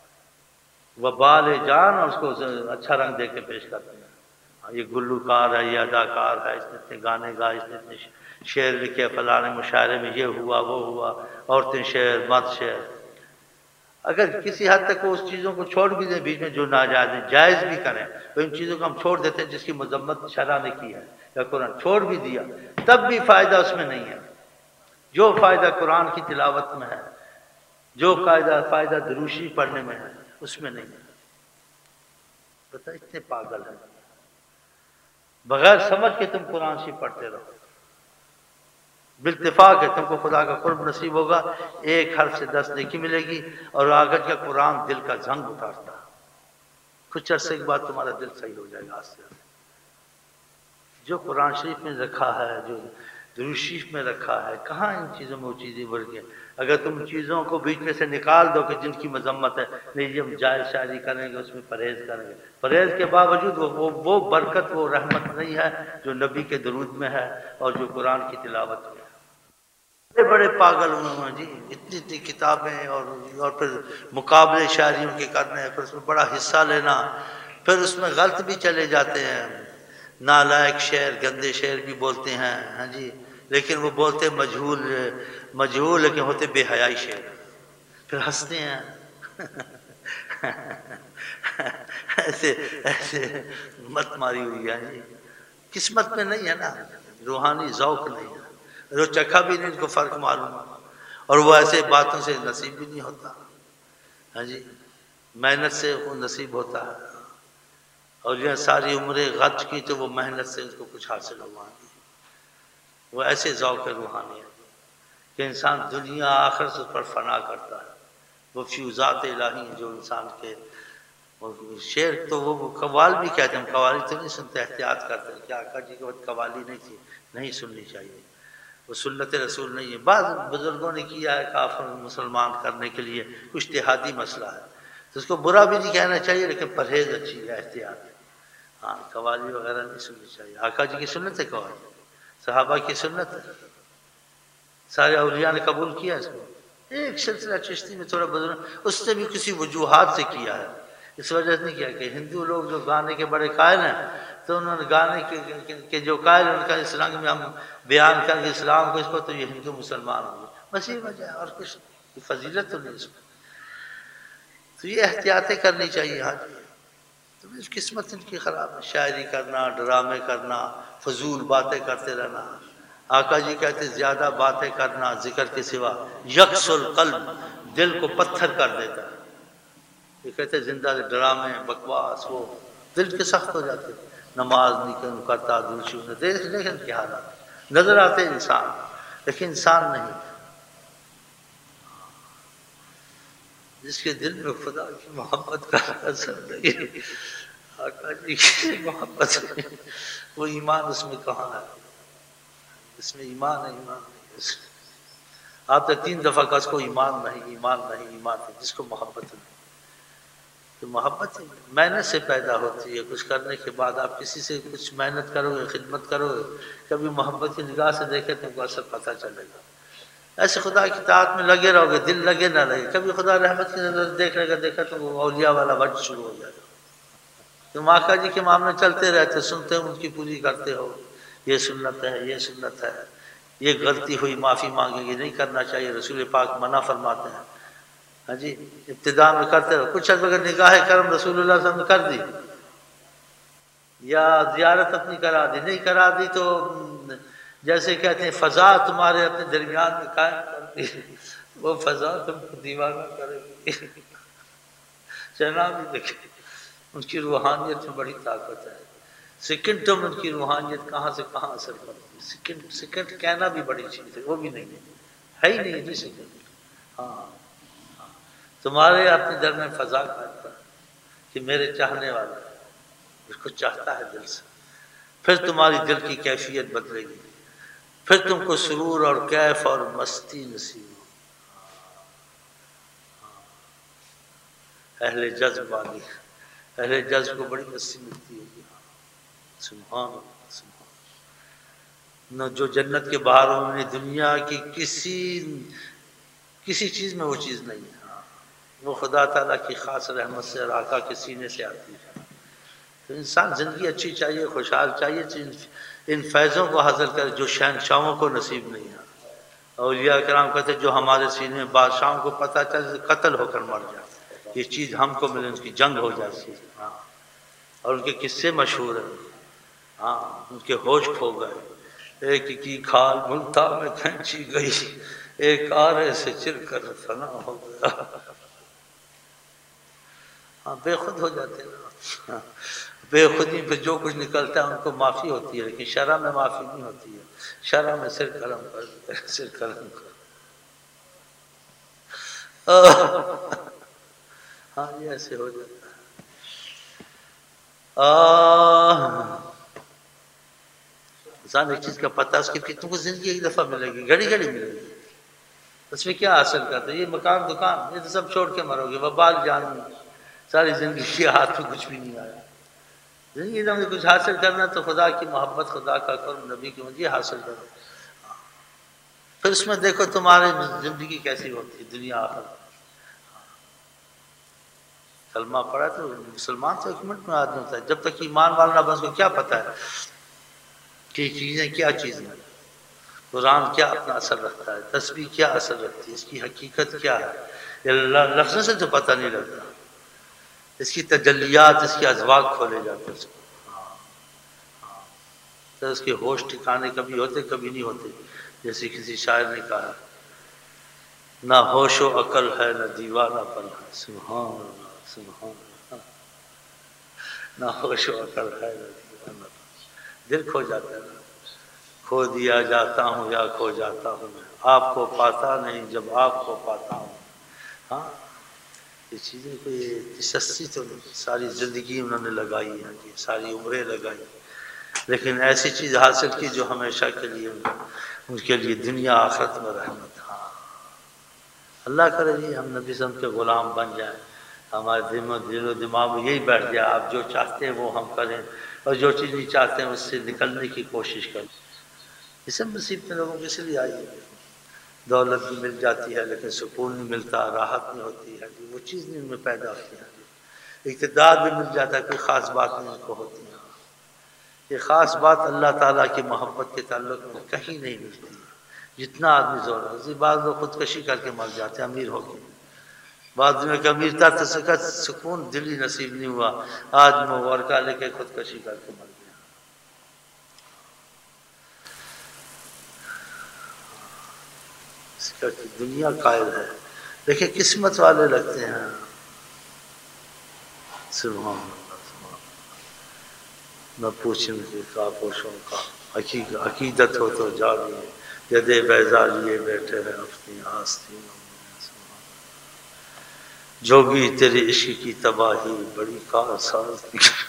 وبال جان، اور اس کو اچھا رنگ دے کے پیش کرتے ہیں، یہ گلوکار ہے، یہ اداکار ہے، اس نے اتنے گانے گائے، اس نے اتنے شعر لکھے، فلاں مشاعرے میں یہ ہوا وہ ہوا، عورتیں شعر مرد شعر۔ اگر کسی حد تک وہ اس چیزوں کو چھوڑ بھی دیں بیچ میں جو ناجائز ہیں، جائز بھی کریں، تو ان چیزوں کو ہم چھوڑ دیتے ہیں جس کی مذمت شرع نے کی ہے یا قرآن چھوڑ بھی دیا، تب بھی فائدہ اس میں نہیں ہے۔ جو فائدہ قرآن کی تلاوت میں ہے، جو فائدہ فائدہ دروشی پڑھنے میں ہے، اس میں نہیں ہے۔ بتا اتنے پاگل ہیں، بغیر سمجھ کے تم قرآن شریف پڑھتے رہو، بالاتفاق ہے تم کو خدا کا قرب نصیب ہوگا، ایک حرف سے دس نیکی ملے گی، اور آگے کا قرآن دل کا زنگ اتارتا ہے، کچھ عرصے کے بعد تمہارا دل صحیح ہو جائے گا آستے آستے۔ جو قرآن شریف میں رکھا ہے، جو درود شریف میں رکھا ہے، کہاں ان چیزوں میں وہ چیزیں بڑھ گئی؟ اگر تم چیزوں کو بیچ میں سے نکال دو کہ جن کی مذمت ہے، نہیں یہ ہم جائز شاعری کریں گے، اس میں پرہیز کریں گے، پرہیز کے باوجود وہ وہ برکت وہ رحمت نہیں ہے جو نبی کے درود میں ہے اور جو قرآن کی تلاوت میں ہے۔ بڑے بڑے پاگل انہوں نے جی، اتنی اتنی کتابیں اور اور پھر مقابلے شاعریوں کے کرنے، پھر اس میں بڑا حصہ لینا، پھر اس میں غلط بھی چلے جاتے ہیں، نالائق شعر گندے شعر بھی بولتے ہیں، ہاں جی، لیکن وہ بولتے مجہول مجہول لیکن ہوتے بے حیائی شعر، پھر ہنستے ہیں ایسے ایسے مت ماری ہوئی ہے جی، قسمت میں نہیں ہے نا، روحانی ذوق نہیں ہے، جو چکھا بھی نہیں ان کو فرق معلوم، اور وہ ایسے باتوں سے نصیب بھی نہیں ہوتا، ہاں جی، محنت سے وہ نصیب ہوتا ہے، اور جو ساری عمریں غرض کی تو وہ محنت سے اس کو کچھ حاصل ہوا، وہ ایسے ذوق روحانی ہے کہ انسان دنیا آخر سے اس پر فنا کرتا ہے، وہ فیوزات الہی ہیں جو انسان کے، شعر تو وہ قوال بھی کہتے ہیں، قوالی تو نہیں سنتے، احتیاط کرتے ہیں کہ آقا جی کے وقت قوالی نہیں تھی، نہیں سننی چاہیے، وہ سنت رسول نہیں ہے، بعض بزرگوں نے کیا ہے کافر مسلمان کرنے کے لیے، کچھ اتحادی مسئلہ ہے تو اس کو برا بھی نہیں کہنا چاہیے، لیکن پرہیز اچھی ہے، احتیاط ہے، ہاں قوالی وغیرہ نہیں سننی چاہیے، آقا جی کی سنت ہے قوالی، صحابہ کی سنت ہے، سارے اولیاء نے قبول کیا اس کو، ایک سلسلہ چشتی میں تھوڑا بزرگ، اس نے بھی کسی وجوہات سے کیا ہے، اس وجہ سے نہیں کیا کہ ہندو لوگ جو گانے کے بڑے قائل ہیں، تو انہوں نے گانے کے کے جو قائل ان کا اس رنگ میں ہم بیان کر کے اسلام کو اس کو، تو یہ ہندو مسلمان ہوں گے، بس یہ وجہ ہے، اور کچھ فضیلت تو نہیں اس کو، تو یہ احتیاطیں کرنی چاہیے، ہاں جی، تو اس قسمت ان کی خراب ہے، شاعری کرنا، ڈرامے کرنا، فضول باتیں کرتے رہنا، آقا جی کہتے زیادہ باتیں کرنا ذکر کے سوا یکس القلب، دل کو پتھر کر دیتا ہے، یہ کہتے زندہ ڈرامے بکواس وہ دل کے سخت ہو جاتے، نماز نہیں کرتا دوسروں نے دیکھ لیکن کیا حالات نظر آتے انسان لیکن انسان نہیں، جس کے دل میں خدا کی محبت کا اثر نہیں، آقا جی کی محبت نہیں، وہ ایمان اس میں کہاں ہے؟ اس میں ایمان ہے، ایمان نہیں۔ آپ نے تین دفعہ کہا اس کو ایمان نہیں، ایمان نہیں، ایمان نہیں، جس کو محبت نہیں، تو محبت محنت سے پیدا ہوتی ہے، کچھ کرنے کے بعد آپ کسی سے کچھ محنت کرو گے، خدمت کرو گے، کبھی محبت کی نگاہ سے دیکھے تو کو اثر پتہ چلے گا۔ ایسے خدا کی اطاعت میں لگے رہو گے، دل لگے نہ لگے، کبھی خدا رحمت کی نظر دیکھ لے گا، دیکھا تو وہ اولیاء والا وجہ شروع ہو جائے گا۔ تم آقا جی کے معاملے چلتے رہتے، سنتے ہو، ان کی پوری کرتے ہو، یہ سنت ہے، یہ سنت ہے، یہ غلطی ہوئی معافی مانگیں گے، نہیں کرنا چاہیے، رسول پاک منع فرماتے ہیں، ہاں جی ابتداء میں کرتے رہو، کچھ اگر نگاہ کرم رسول اللہ صلی اللہ علیہ وسلم نے کر دی یا زیارت اپنی کرا دی، نہیں کرا دی تو جیسے کہتے ہیں فضا تمہارے اپنے درمیان میں قائم کر دی، وہ فضا تم کو دیوانہ کرے گی، چنا بھی دیکھے ان کی روحانیت میں بڑی طاقت ہے، سیکنڈ تم ان کی روحانیت کہاں سے کہاں اثر کرتی ہے، سیکنڈ سیکنڈ کہنا بھی بڑی چیز ہے، وہ بھی نہیں ہے ہی نہیں جی سیکنڈ، ہاں تمہارے اپنے در میں فضا قائم کر کہ میرے چاہنے والا اس کو چاہتا ہے دل سے، پھر تمہاری دل کی کیفیت بدلے گی، پھر تم کو سرور اور کیف اور مستی نصیب ہو، اہل جذب والی، اہل جذب کو بڑی مستی ملتی ہے، سبحان اللہ سبحان نہ جو جنت کے باہروں میں دنیا کی کسی کسی چیز میں وہ چیز نہیں ہے، وہ خدا تعالیٰ کی خاص رحمت سے اور آقا کے سینے سے آتی ہے، تو انسان زندگی اچھی چاہیے، خوشحال چاہیے، ان فیضوں کو حاصل کرے جو شہنشاہوں کو نصیب نہیں ہے، اولیاء کرام کہتے جو ہمارے سینے میں بادشاہوں کو پتہ چلے قتل ہو کر مر جاتے، یہ چیز ہم کو ملے، ان کی جنگ ہو جاتی ہے، ہاں اور ان کے قصے مشہور ہیں، ہاں ان کے ہوش کھو گئے، ایک کی کھال ملتان میں کھینچی گئی، ایک آرے سے چر کر فنا ہو گیا، ہاں بے خود ہو جاتے ہیں، بے خودی پہ جو کچھ نکلتا ہے ان کو معافی ہوتی ہے، لیکن شرع میں معافی نہیں ہوتی ہے، شرع میں سر کرم کر سر کرم کر، ہاں یہ ایسے ہو جاتا ہے، انسان ایک چیز کا پتہ اس کی کتنوں کو زندگی ایک دفعہ ملے گی، گھڑی گھڑی ملے گی، اس میں کیا حاصل کرتے یہ مکان دکان یہ تو سب چھوڑ کے مرو گے، وبال جان ساری زندگی کے ہاتھ میں کچھ بھی نہیں آیا، زندگی میں کچھ حاصل کرنا تو خدا کی محبت، خدا کا قرب، نبی کی مجھے حاصل کرو، پھر اس میں دیکھو تمہاری زندگی کیسی ہوتی ہے دنیا آخر، کلمہ پڑھا تو مسلمان تو ایک منٹ میں آدمی ہوتا ہے، جب تک ایمان والا نہ بن کو کیا پتہ ہے کہ چیزیں کیا چیزیں، قرآن کیا اپنا اثر رکھتا ہے، تسبیح کیا اثر رکھتی ہے، اس کی حقیقت کیا ہے، اللہ لفظ سے تو پتہ نہیں لگتا، اس کی تجلیات، اس کے ازواق کھولے جاتے ہیں، تو اس کے ہوش ٹھکانے کبھی ہوتے کبھی نہیں ہوتے، جیسے کسی شاعر نے کہا نہ ہوش و عقل ہے نہ دیوانہ پن ہے، سبحان اللہ سبحان اللہ، نہ ہوش و عقل ہے نہ دیوانہ پن، دل کھو جاتا ہے، کھو دیا جاتا ہوں یا کھو جاتا ہوں میں، آپ کو پاتا نہیں جب آپ کو پاتا ہوں، ہاں یہ چیزیں کوئی سستی تو ساری زندگی انہوں نے لگائی ہے، ساری عمریں لگائی، لیکن ایسی چیز حاصل کی جو ہمیشہ کے لیے ان کے لیے دنیا آخرت میں رحمت، ہاں اللہ کرے جی ہم نبی صلی اللہ علیہ وسلم کے غلام بن جائیں، ہمارے دل و دل و دماغ میں یہی بیٹھ جائے آپ جو چاہتے ہیں وہ ہم کریں، اور جو چیز نہیں چاہتے ہیں اس سے نکلنے کی کوشش کریں، یہ سب مصیبتیں لوگوں کے لیے آئی ہے، دولت بھی مل جاتی ہے لیکن سکون نہیں ملتا، راحت نہیں ہوتی ہے، وہ چیز نہیں ان میں پیدا ہوتی ہے، اقتدار بھی مل جاتا ہے کوئی خاص بات نہیں ان کو ہوتی ہے، یہ خاص بات اللہ تعالیٰ کی محبت کے تعلق میں کہیں نہیں ملتی ہے، جتنا آدمی زور ہے، بعض لوگ خودکشی کر کے مر جاتے ہیں امیر ہو کے، بعض میں کہ امیر تھا تو سکون دل ہی نصیب نہیں ہوا، آج مبارکہ لے کے خودکشی کر کے مر گیا، اس کا دنیا قائل ہے، دیکھیں قسمت والے لگتے ہیں، سبحان اللہ سبحان نہ پوچھیں کہ کا پوچھوں کا عقیدت ہو تو جاگیے یدے بیزار لیے بیٹھے ہیں اپنی آستینوں میں سبحان جو بھی تیرے عشق کی تباہی بڑی کار ساز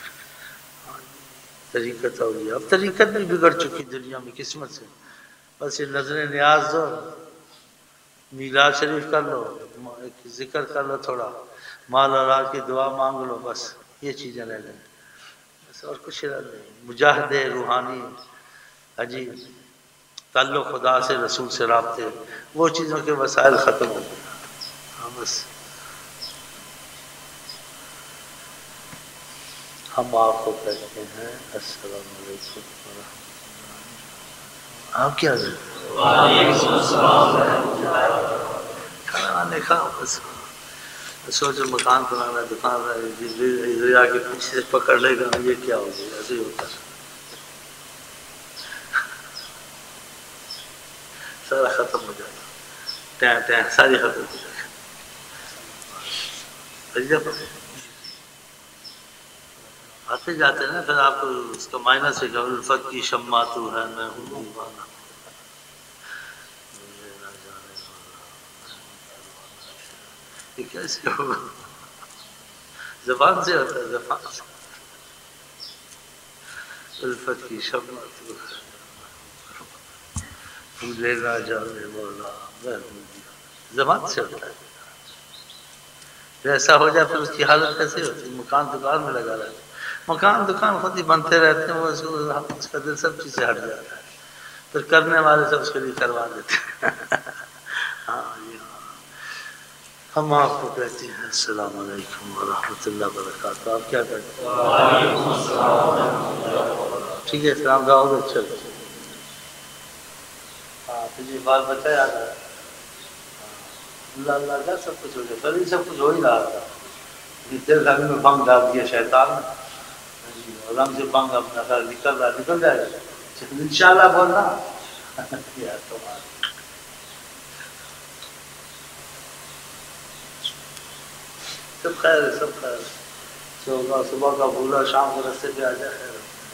طریقت ہو گئی اب طریقت بھی بگڑ چکی دنیا میں قسمت سے بس یہ نظر نیاز دو میلاد شریف کر لو ذکر کر لو تھوڑا مال اولاد کی دعا مانگ لو بس یہ چیزیں رہ گئی بس اور کچھ رہ نہیں مجاہد روحانی عجیب تعلق خدا سے رسول سے رابطے وہ چیزوں کے وسائل ختم ہو گئے ہاں بس ہم آپ کو کہتے ہیں السلام علیکم ورحمۃ اللہ آپ کیا وعلیکم السلام ورحمۃ اللہ کھانا نہیں کھاؤ بس سوچو مکان بنانا دکان ریا کے پیچھے سے پکڑ لے گا یہ کیا ہو گیا ایسے ہی ہوتا سارا ختم ہو جائے گا ٹین ٹین ساری ختم ہو جائے گا آتے جاتے نا پھر آپ کو اس کا معنی سے کہ الفت کی شمع تو ہے میں ہوں دیوانہ یہ کیسے ہوگا زبان سے ہوتا ہے زبان سے الفت کی شمع تو ہے بھولے نہ جانے مولا میں ہوں دیوانہ زبان سے ہوتا ہے پھر ایسا ہو جائے پھر اس کی حالت کیسے ہوتی ہے مکان دکان میں لگا رہتا ہے مکان دکان خود ہی بنتے رہتے ہیں وہ اس کا دل سب چیز سے ہٹ جاتا ہے پھر کرنے والے سب اس کے لیے کروا دیتے ہیں ہاں جی ہاں ہم آپ کو کہتے ہیں السلام علیکم ورحمۃ اللہ وبرکاتہ آپ کیا کہتے ہیں وعلیکم السلام ورحمۃ اللہ ٹھیک ہے اسلام گاؤ گے چلو ہاں تجھے بال بچہ یاد ہے اللہ اللہ کا سب کچھ ہو گیا پہلے سب کچھ ہو ہی رہا تھا تیرے گھر میں بم ڈال دیا شیطان نے رنگ سے بنگ اپنا گھر نکل رہا نکل جائے گا ان شاء اللہ بولنا سب خیر ہے سب خیر صبح صبح کا بھولا شام کو رستے پہ آ جائے خیر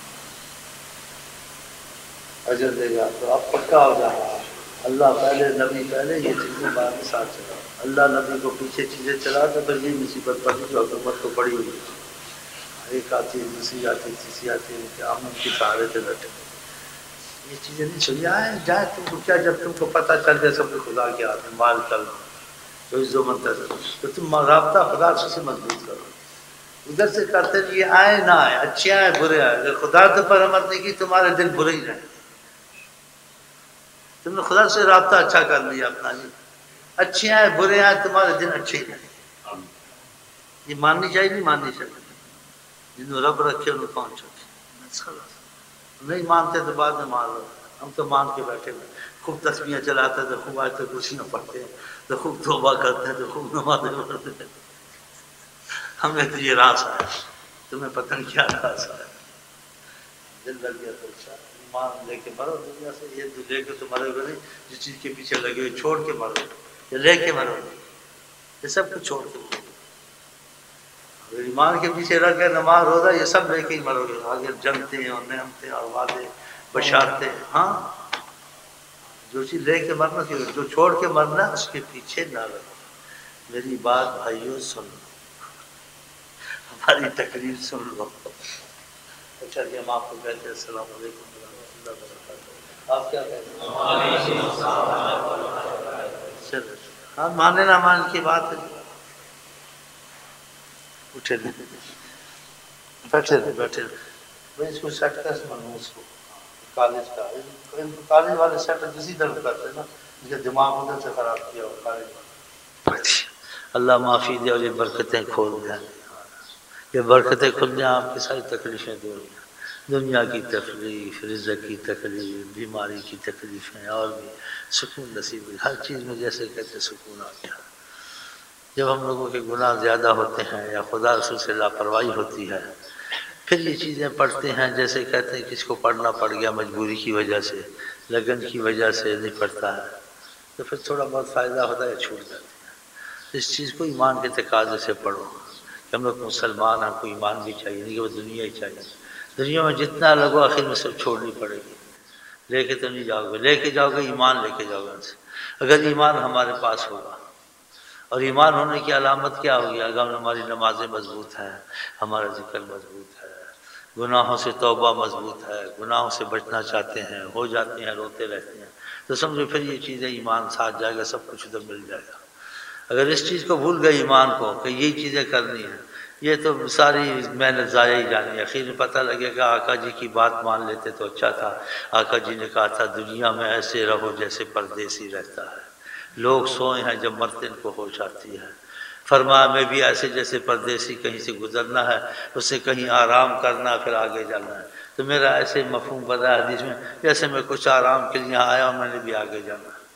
اجر دے گا تو اب پکا ہو جائے گا اللہ پہلے نبی پہلے یہ چیزیں بعد میں ساتھ چلا اللہ نبی کو پیچھے چیزیں چلا تو پھر یہ مصیبت پڑی جو حکومت کو پڑی ہوئی ایک آتی ہے دوسری آتی ہے تیسری آتی ہے کہ ہم ان کی سہارے سے بیٹھے یہ چیزیں نہیں چلی آئے جائے تم کو کیا جب تم کو پتہ چل جائے سب خدا کے ہاتھ میں مال کر لو تو عزت و منتظر تو تم رابطہ خدا سے مضبوط کرو ادھر سے کرتے یہ آئے نہ آئے اچھے آئے برے آئے اگر خدا تو پر رحمت نہیں کی تمہارے دل برے ہی رہے تم نے خدا سے رابطہ اچھا کر لیا اپنا جی اچھے آئے برے آئے تمہارے دن اچھے ہی رہے یہ ماننی چاہیے نہیں ماننی چاہیے جنہوں رب رکھے انہوں پہنچ چکے نہیں مانتے تو بعد میں مان لو ہم تو مان کے بیٹھے ہوئے خوب تسبیحیں چلاتے ہیں تو خوب آئے تو کچھ نہ پڑھتے ہیں تو خوب توبہ کرتے ہیں تو خوب نمازیں پڑھتے ہیں ہمیں تو یہ راز آیا تمہیں پتہ نہیں کیا راز آیا دل لگ گیا تو اچھا ایمان لے کے مرو دنیا سے یہ لے کے تو مرے گا نہیں جس چیز کے پیچھے لگے ہوئے چھوڑ کے مرو یا لے کے مرو یہ سب کچھ چھوڑ کے مرو اگر ایمان کے پیچھے رکھ کے نماز روزہ یہ سب لے کے ہی مرو گے آگے جنگتے ہیں اور نعمتیں اور وعدے بشارتیں ہاں جو چیز لے کے مرنا کی جو چھوڑ کے مرنا اس کے پیچھے نہ رہو میری بات بھائیوں سن لو ہماری تقریر سن لو اچھا جی ہم آپ کو کہتے ہیں السلام علیکم ورحمۃ اللہ وبرکاتہ آپ کیا کہتے ہیں وعلیکم السلام ورحمۃ اللہ چلو ہاں مانے نہ مان کی بات ہے اٹھے نہیں بیٹھے رہے بیٹھے رہے بھائی اس کو سیٹ کر سمجھوں اس کو کالج کا کالج والے سیٹ کسی طرف کرتے ہیں نا ان کے دماغ ادھر سے خراب کیا ہو کالج اللہ معافی دے اور یہ برکتیں کھول دیں یہ برکتیں کھل جائیں آپ کی ساری تکلیفیں دور ہو دنیا کی تکلیف رزق کی تکلیف بیماری کی تکلیفیں اور بھی سکون نصیب ہر چیز میں جیسے کہتے سکون آ گیا جب ہم لوگوں کے گناہ زیادہ ہوتے ہیں یا خدا رسول سے لاپرواہی ہوتی ہے پھر یہ چیزیں پڑھتے ہیں جیسے کہتے ہیں کس کو پڑھنا پڑ گیا مجبوری کی وجہ سے لگن کی وجہ سے نہیں پڑھتا ہے تو پھر تھوڑا بہت فائدہ ہوتا ہے چھوٹ جاتی ہے اس چیز کو ایمان کے تقاضے سے پڑھو کہ ہم لوگ مسلمان ہیں، ہم کو ایمان بھی چاہیے، نہیں کہ وہ دنیا ہی چاہیے. دنیا میں جتنا لگو آخر میں سب چھوڑنی پڑے گی. لے کے تو نہیں جاؤ گے، لے کے جاؤ گے ایمان لے کے جاؤ گے ان سے. اگر ایمان ہمارے پاس ہوگا، اور ایمان ہونے کی علامت کیا ہوگی؟ اگر ہماری نمازیں مضبوط ہیں، ہمارا ذکر مضبوط ہے، گناہوں سے توبہ مضبوط ہے، گناہوں سے بچنا چاہتے ہیں، ہو جاتے ہیں، روتے رہتے ہیں، تو سمجھو پھر یہ چیزیں ایمان ساتھ جائے گا، سب کچھ ادھر مل جائے گا. اگر اس چیز کو بھول گئے ایمان کو کہ یہ چیزیں کرنی ہیں، یہ تو ساری محنت ضائع ہی جانی ہے. اخیر میں پتہ لگے گا آقا جی کی بات مان لیتے تو اچھا تھا. آقا جی نے کہا تھا دنیا میں ایسے رہو جیسے پردیسی رہتا ہے، لوگ سوئے ہیں جب مرتے ان کو ہوش آتی ہے. فرمایا میں بھی ایسے جیسے پردیسی کہیں سے گزرنا ہے، اس سے کہیں آرام کرنا، پھر آگے جانا ہے. تو میرا ایسے مفہوم بتا حدیث میں جیسے میں کچھ آرام کے لیے آیا ہوں، میں نے بھی آگے جانا ہے،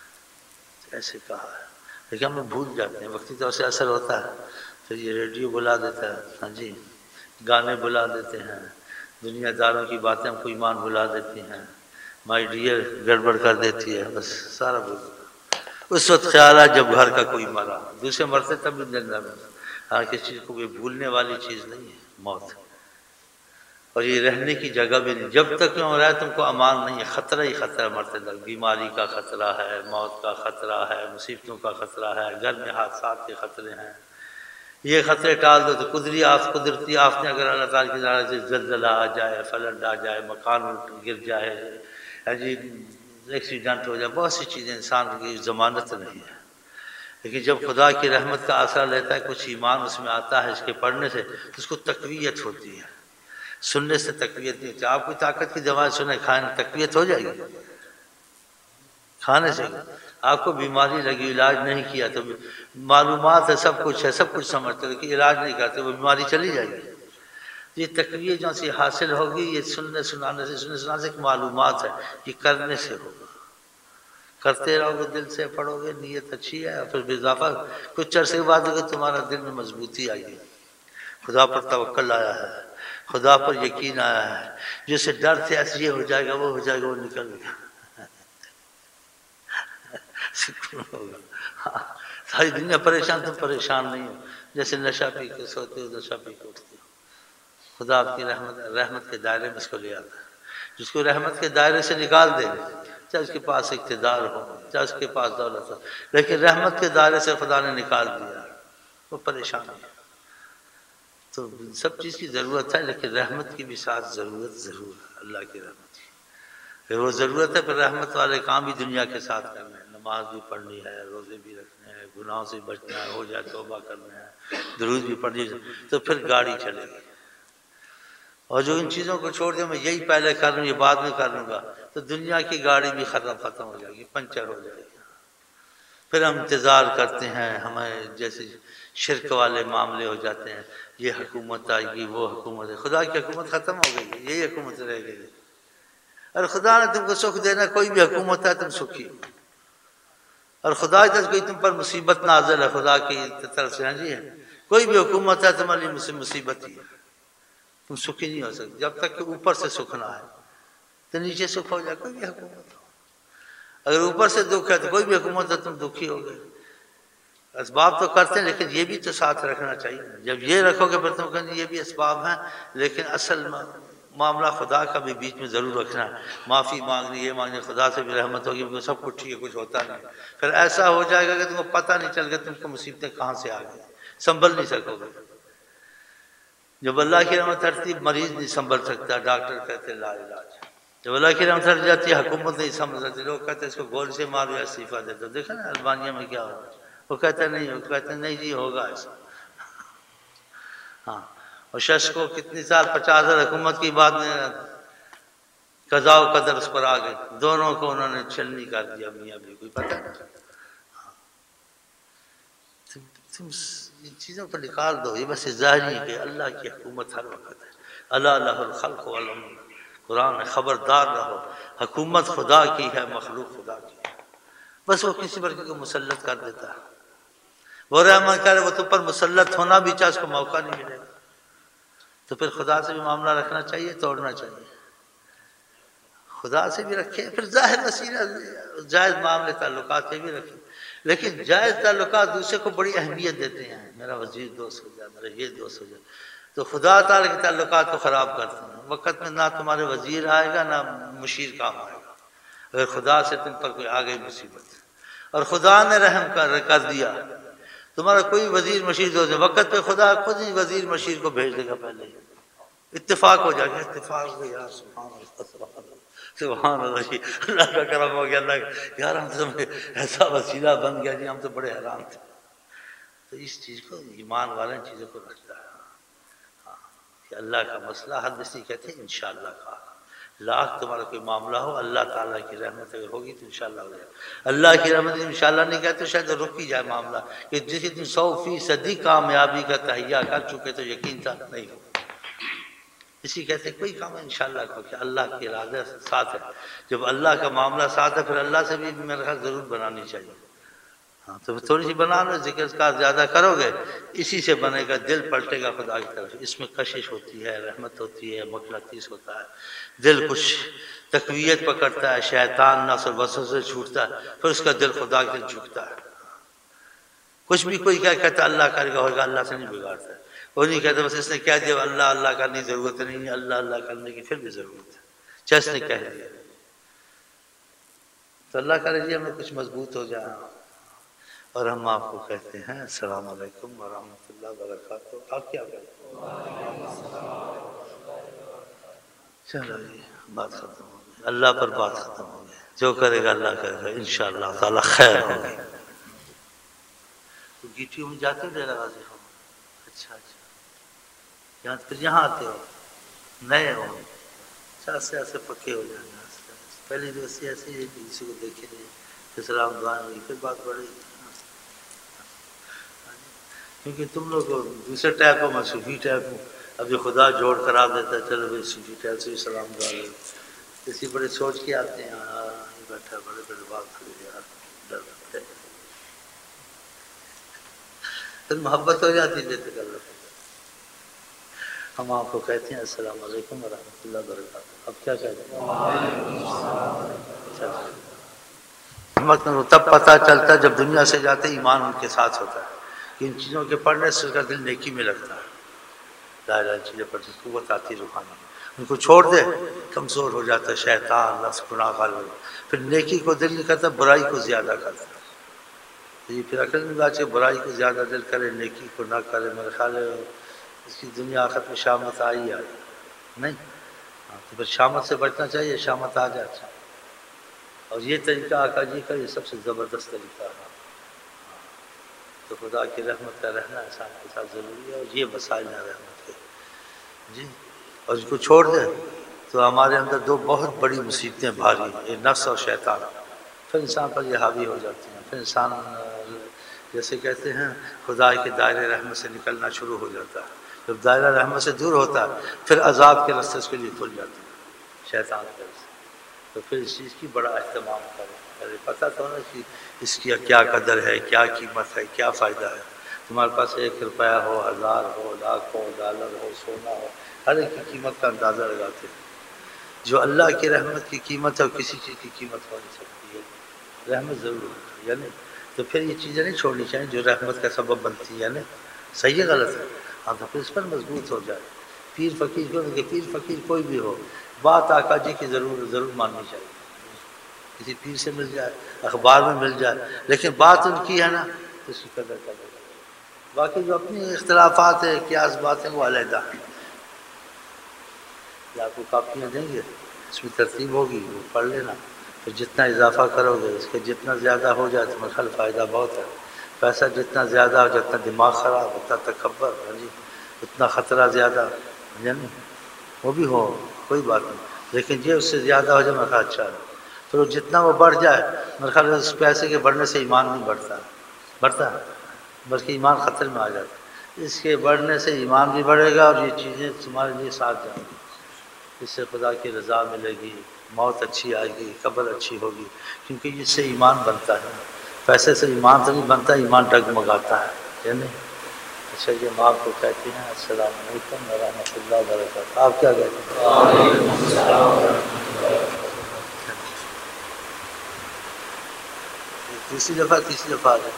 ایسے کہا ہے. لیکن ہم لوگ بھول جاتے ہیں، وقتی طور سے اثر ہوتا ہے. پھر یہ ریڈیو بلا دیتا ہے، ہاں جی، گانے بلا دیتے ہیں، دنیا داروں کی باتیں ہم کو ایمان بلا دیتی ہیں، مائی ڈیئر گڑبڑ کر دیتی ہے، بس سارا بھول. اس وقت خیال ہے جب گھر کا کوئی مرا، دوسرے مرتے تب بھی زندہ میں. ہاں کسی چیز کو کوئی بھولنے والی چیز نہیں ہے موت، اور یہ رہنے کی جگہ بھی نہیں. جب تک میں رہا تم کو امان نہیں ہے، خطرہ ہی خطرہ. مرتے تک بیماری کا خطرہ ہے، موت کا خطرہ ہے، مصیبتوں کا خطرہ ہے، گھر میں حادثات کے خطرے ہیں. یہ خطرے ٹال دو تو قدرتی آف قدرتی آفتیں اگر اللہ تعالیٰ کی طرح سے زلزلہ آ جائے، فلٹ آ جائے، مکان گر جائے، جی ایکسیڈنٹ ہو جائے، بہت سی چیزیں انسان کی ضمانت نہیں ہے. لیکن جب خدا کی رحمت کا آسرا لیتا ہے، کچھ ایمان اس میں آتا ہے، اس کے پڑھنے سے تو اس کو تقویت ہوتی ہے. سننے سے تقویت نہیں ہوتی. آپ کوئی طاقت کی دوا سنیں کھانے تقویت ہو جائے گی؟ کھانے سے. آپ کو بیماری لگی، علاج نہیں کیا تو معلومات ہے، سب کچھ ہے، سب کچھ سمجھتے، لیکن علاج نہیں کرتے، وہ بیماری چلی جائے گی. یہ تقویت جو سی حاصل ہوگی، یہ سننے سنانے سے سننے سنانے سے ایک معلومات ہے، یہ کرنے سے ہوگا. کرتے رہو گے، دل سے پڑھو گے، نیت اچھی ہے، اور پھر اضافہ کچھ عرصے کے بعد اگر تمہارا دل میں مضبوطی آئی ہے، خدا پر توکل آیا ہے، خدا پر یقین آیا ہے، جسے ڈر سے ایسے یہ ہو جائے گا، وہ ہو جائے گا، وہ نکل گیا، سکون ہوگا. ساری دنیا پریشان، تم پریشان نہیں ہو. جیسے نشہ پی کے سوتے ہو، نشہ پی کے اٹھتے ہو. خدا آپ کی رحمت رحمت کے دائرے میں اس کو لے آتا ہے. جس کو رحمت کے دائرے سے نکال دے، چاہے اس کے پاس اقتدار ہو، چاہے اس کے پاس دولت ہو، لیکن رحمت کے دائرے سے خدا نے نکال دیا، وہ پریشان ہے. تو سب چیز کی ضرورت ہے، لیکن رحمت کی بھی ساتھ ضرورت ضرور ہے، اللہ کی رحمت کی. پھر وہ ضرورت ہے، پھر رحمت والے کام بھی دنیا کے ساتھ کرنے ہیں. نماز بھی پڑھنی ہے، روزے بھی رکھنے ہیں، گناہوں سے بچنا ہے، ہو جائے توبہ کرنا ہے، درود بھی پڑھنی ہے، تو پھر گاڑی چلے گی. اور جو ان چیزوں کو چھوڑ دے میں یہی پہلے کر لوں، یہ بعد میں کر لوں گا، تو دنیا کی گاڑی بھی ختم ختم ہو جائے گی، پنچر ہو جائے گی. پھر ہم انتظار کرتے ہیں، ہمیں جیسے شرک والے معاملے ہو جاتے ہیں، یہ حکومت آئے گی، وہ حکومت ہے. خدا کی حکومت ختم ہو گئی، یہی حکومت رہ گئی. اور خدا نے تم کو سکھ دینا، کوئی بھی حکومت ہے تم سکھی. اور خدا کی طرف کوئی تم پر مصیبت نازل ہے، خدا کی طرف سے. ہاں جی، کوئی بھی حکومت ہے تمہاری مصیبت ہی ہے، تم سکھی نہیں ہو سکتے. جب تک کہ اوپر سے سکھنا ہے تو نیچے سکھ ہو جائے. کوئی بھی حکومت ہو، اگر اوپر سے دکھ ہے تو کوئی بھی حکومت ہے تم دکھی ہو گئے. اسباب تو کرتے ہیں، لیکن یہ بھی تو ساتھ رکھنا چاہیے. جب یہ رکھو گے پھر تم کہیں یہ بھی اسباب ہیں، لیکن اصل معاملہ خدا کا بھی بیچ میں ضرور رکھنا ہے. معافی مانگنی، یہ مانگنی، خدا سے بھی رحمت ہوگی، کیونکہ سب کچھ ٹھیک ہے، کچھ ہوتا نہیں. پھر ایسا ہو جائے گا کہ تم کو پتہ نہیں چل گا تم کو مصیبتیں کہاں سے آ گئی، سنبھل نہیں سکو گے. جب اللہ کی رحمت ہٹتی، مریض نہیں سنبھل سکتا، ڈاکٹر کہتے لا علاج. جب اللہ کی رحمت ہٹ جاتی ہے، حکومت نہیں سنبھل سکتی، لوگ کہتے ہیں اس کو گول سے مارو یا استعفیٰ دے دو. دیکھا نا البانیہ میں کیا ہوا، وہ کہتے نہیں، وہ کہتے نہیں جی ہوگا ایسا. ہاں، اور شخص کو کتنی سال پچاس ہزار حکومت کی بات میں قضاء و قدر اس پر آ گئی، دونوں کو انہوں نے چھلنی کر دیا. میاں بھی کوئی پتہ نہیں. تم ان چیزوں کو نکال دو، یہ بس ظاہری ہے کہ اللہ کی حکومت ہر وقت ہے. اللہ لہ الخلق والامر، قرآن خبردار رہو، حکومت خدا کی ہے، مخلوق خدا کی ہے. بس وہ کسی پر کو مسلط کر دیتا ہے، وہ رحمت کرے، وہ تم پر مسلط ہونا بھی چاہے اس کو موقع نہیں ملے گا. تو پھر خدا سے بھی معاملہ رکھنا چاہیے، توڑنا چاہیے. خدا سے بھی رکھے، پھر ظاہر وسیلہ جائز معاملے تعلقات سے بھی رکھے، لیکن جائز تعلقات دوسرے کو بڑی اہمیت دیتے ہیں، میرا وزیر دوست ہو جائے، میرا یہ دوست ہو جائے، تو خدا تعالیٰ کے تعلقات کو خراب کرتے ہیں۔ وقت میں نہ تمہارے وزیر آئے گا نہ مشیر کام آئے گا، اگر خدا سے تم پر کوئی آ گئی مصیبت، اور خدا نے رحم کر کر دیا، تمہارا کوئی وزیر مشیر دوست ہے، وقت پہ خدا خود ہی وزیر مشیر کو بھیج دے گا، پہلے ہی اتفاق ہو جائے گا، اتفاق ہو یار، سبحان اللہ سبحان اللہ جی، اللہ کا کرم ہو گیا، اللہ یار ہم تو ایسا وسیلہ بن گیا جی، ہم تو بڑے حیران تھے۔ تو اس چیز کو ایمان والے ان چیزوں کو رکھتا ہے، ہاں کہ اللہ کا مسئلہ حد سے کہتے ہیں انشاءاللہ کا، لاکھ تمہارا کوئی معاملہ ہو، اللہ تعالیٰ کی رحمت اگر ہوگی تو انشاءاللہ ہو جائے، اللہ کی رحمت انشاءاللہ نہیں کہتے تو شاید رک ہی جائے معاملہ، کہ جس دن سو فیصدی کامیابی کا تہیہ کر چکے تو یقین تھا نہیں ہو، اسی کہتے کوئی کام ہے انشاءاللہ کو کہ اللہ کے ارادہ ساتھ ہے، جب اللہ کا معاملہ ساتھ ہے پھر اللہ سے بھی میرے خیال ضرور بنانی چاہیے، ہاں تو تھوڑی سی بنا لو، ذکر کا زیادہ کرو گے اسی سے بنے گا، دل پلٹے گا خدا کی طرف، اس میں کشش ہوتی ہے، رحمت ہوتی ہے، مغناطیس ہوتا ہے، دل کچھ تقویت پکڑتا ہے، شیطان نفس اور وسوسے سے چھوٹتا ہے، پھر اس کا دل خدا کی طرف جھکتا ہے، کچھ بھی کوئی کیا کہتا ہے اللہ کرے گا ہوگا، اللہ سے نہیں بگاڑتا ہے، وہ نہیں کہتا بس اس نے کہہ دیا اللہ اللہ کرنے کی ضرورت نہیں ہے، اللہ اللہ کرنے کی پھر بھی ضرورت ہے، چاہے اس نے کہہ دیا تو اللہ کرے جی ہمیں کچھ مضبوط ہو جائے، اور ہم آپ کو کہتے ہیں السلام علیکم ورحمۃ اللہ وبرکاتہ۔ آپ کیا کہتے ہیں؟ چلو جی بات ختم ہو گئی، اللہ پر بات ختم ہو گئی، جو کرے گا اللہ کرے گا انشاءاللہ تعالی خیر ہوگی۔ تو گیٹیوں میں جاتے ہو ڈیرہ غازی ہو؟ اچھا اچھا، یہاں پھر یہاں آتے ہو، نئے ہو، ایسے ایسے پکے ہو جائیں گے، پہلی دوستی ایسی ہے کہ کسی کو دیکھے نہیں، پھر سلام دعائیں ہوئی، پھر بات بڑھے گی، کیونکہ تم لوگ دوسرے ٹائپ ہو، میں صوفی ٹائپ ہوں، ابھی خدا جوڑ کرا دیتا ہے، چلو بھائی صوفی ٹائپ سے بھی سلام دعا لے، اسی بڑے سوچ کے آتے ہیں، ہاں بیٹھا بڑے بڑے بات ہو یار، ڈر لگتا ہے، پھر محبت ہو جاتی ہے بے تکلف۔ ہم آپ کو کہتے ہیں السلام علیکم ورحمۃ اللہ وبرکاتہ۔ اب کیا کہتے ہیں؟ تب پتہ چلتا ہے جب دنیا سے جاتے ایمان ان کے ساتھ ہوتا ہے کہ ان چیزوں کے پڑھنے سے اس کا دل نیکی میں لگتا ہے، لا الہ چیزیں پڑھنے سے قوت آتی ہے روحانی، ان کو چھوڑ دے کمزور ہو جاتا ہے، شیطان نفس گناہ غالب، پھر نیکی کو دل نہیں کرتا، برائی کو زیادہ کرتا ہے، یہ پھر عقل میں بات ہے برائی کو زیادہ دل کرے نیکی کو نہ کرے، میرے خیال ہے اس کی دنیا آخرت میں شامت آئی آئی نہیں، ہاں تو پھر شامت سے بچنا چاہیے، شامت آ جائے اچھا، اور یہ طریقہ آقا جی کا یہ سب سے زبردست طریقہ ہے، تو خدا کی رحمت کا رہنا انسان کے ساتھ ضروری ہے، اور یہ وسائل ہیں رحمت کے جی، اور اس کو چھوڑ دے تو ہمارے اندر دو بہت بڑی مصیبتیں بھاری، یہ نفس اور شیطان، پھر انسان پر یہ حاوی ہو جاتی ہیں، پھر انسان جیسے کہتے ہیں خدا کے دائرے رحمت سے نکلنا شروع ہو جاتا ہے، جب دائرہ رحمت سے دور ہوتا ہے پھر عذاب کے راستے اس کے لیے کھل جاتے ہیں شیطان کے راستے، تو پھر اس چیز کی بڑا اہتمام کریں، ارے پتہ تو نا کہ اس کی کیا قدر ہے، کیا قیمت ہے، کیا فائدہ ہے، تمہارے پاس ایک روپیہ ہو، ہزار ہو، لاکھ ہو، ڈالر ہو، سونا ہو، ہر ایک کی قیمت کا اندازہ لگاتے ہیں، جو اللہ کی رحمت کی قیمت ہے وہ کسی چیز کی قیمت ہو نہیں سکتی ہے، رحمت ضرور ہوتی ہے، یعنی تو پھر یہ چیزیں نہیں چھوڑنی چاہیے جو رحمت کا سبب بنتی ہے، یعنی صحیح ہے غلط ہے، ہاں تو پھر اس پر مضبوط ہو جائے، پیر فقیر کو کہ پیر فقیر کوئی بھی ہو، بات آقا جی کی ضرور ضرور ماننی چاہیے، کسی پیر سے مل جائے، اخبار میں مل جائے، لیکن بات ان کی ہے نا تو اس کی قدر کرے، باقی جو اپنی اختلافات ہیں قیاس باتیں وہ علیحدہ ہیں، یہ آپ کو کاپیاں دیں گے اس میں ترتیب ہوگی وہ پڑھ لینا، پھر جتنا اضافہ کرو گے اس کے جتنا زیادہ ہو جائے تو میرا فائدہ بہت ہے، پیسہ جتنا زیادہ ہو جتنا دماغ خراب اتنا تکبر جی، اتنا خطرہ زیادہ یعنی وہ بھی ہو کوئی بات نہیں، لیکن یہ اس سے زیادہ ہو جائے میرا اچھا ہے، پھر جتنا وہ بڑھ جائے میرے خیال اس پیسے کے بڑھنے سے ایمان نہیں بڑھتا بڑھتا بلکہ ایمان خطر میں آ جاتا ہے، اس کے بڑھنے سے ایمان بھی بڑھے گا اور یہ چیزیں تمہارے لیے ساتھ جائیں گی، اس سے خدا کی رضا ملے گی، موت اچھی آئے گی، قبر اچھی ہوگی، کیونکہ اس سے ایمان بنتا ہے، پیسے سے ایمان تو نہیں بنتا، ایمان ڈگمگاتا ہے یعنی۔ اچھا یہ ہم آپ کو کہتے ہیں السلام علیکم ورحمۃ اللہ وبرکاتہ، آپ کیا کہتے ہیں؟ وعلیکم السلام ورحمۃ اللہ وبرکاتہ۔ دوسری دفعہ تیسری دفعہ آ جائے.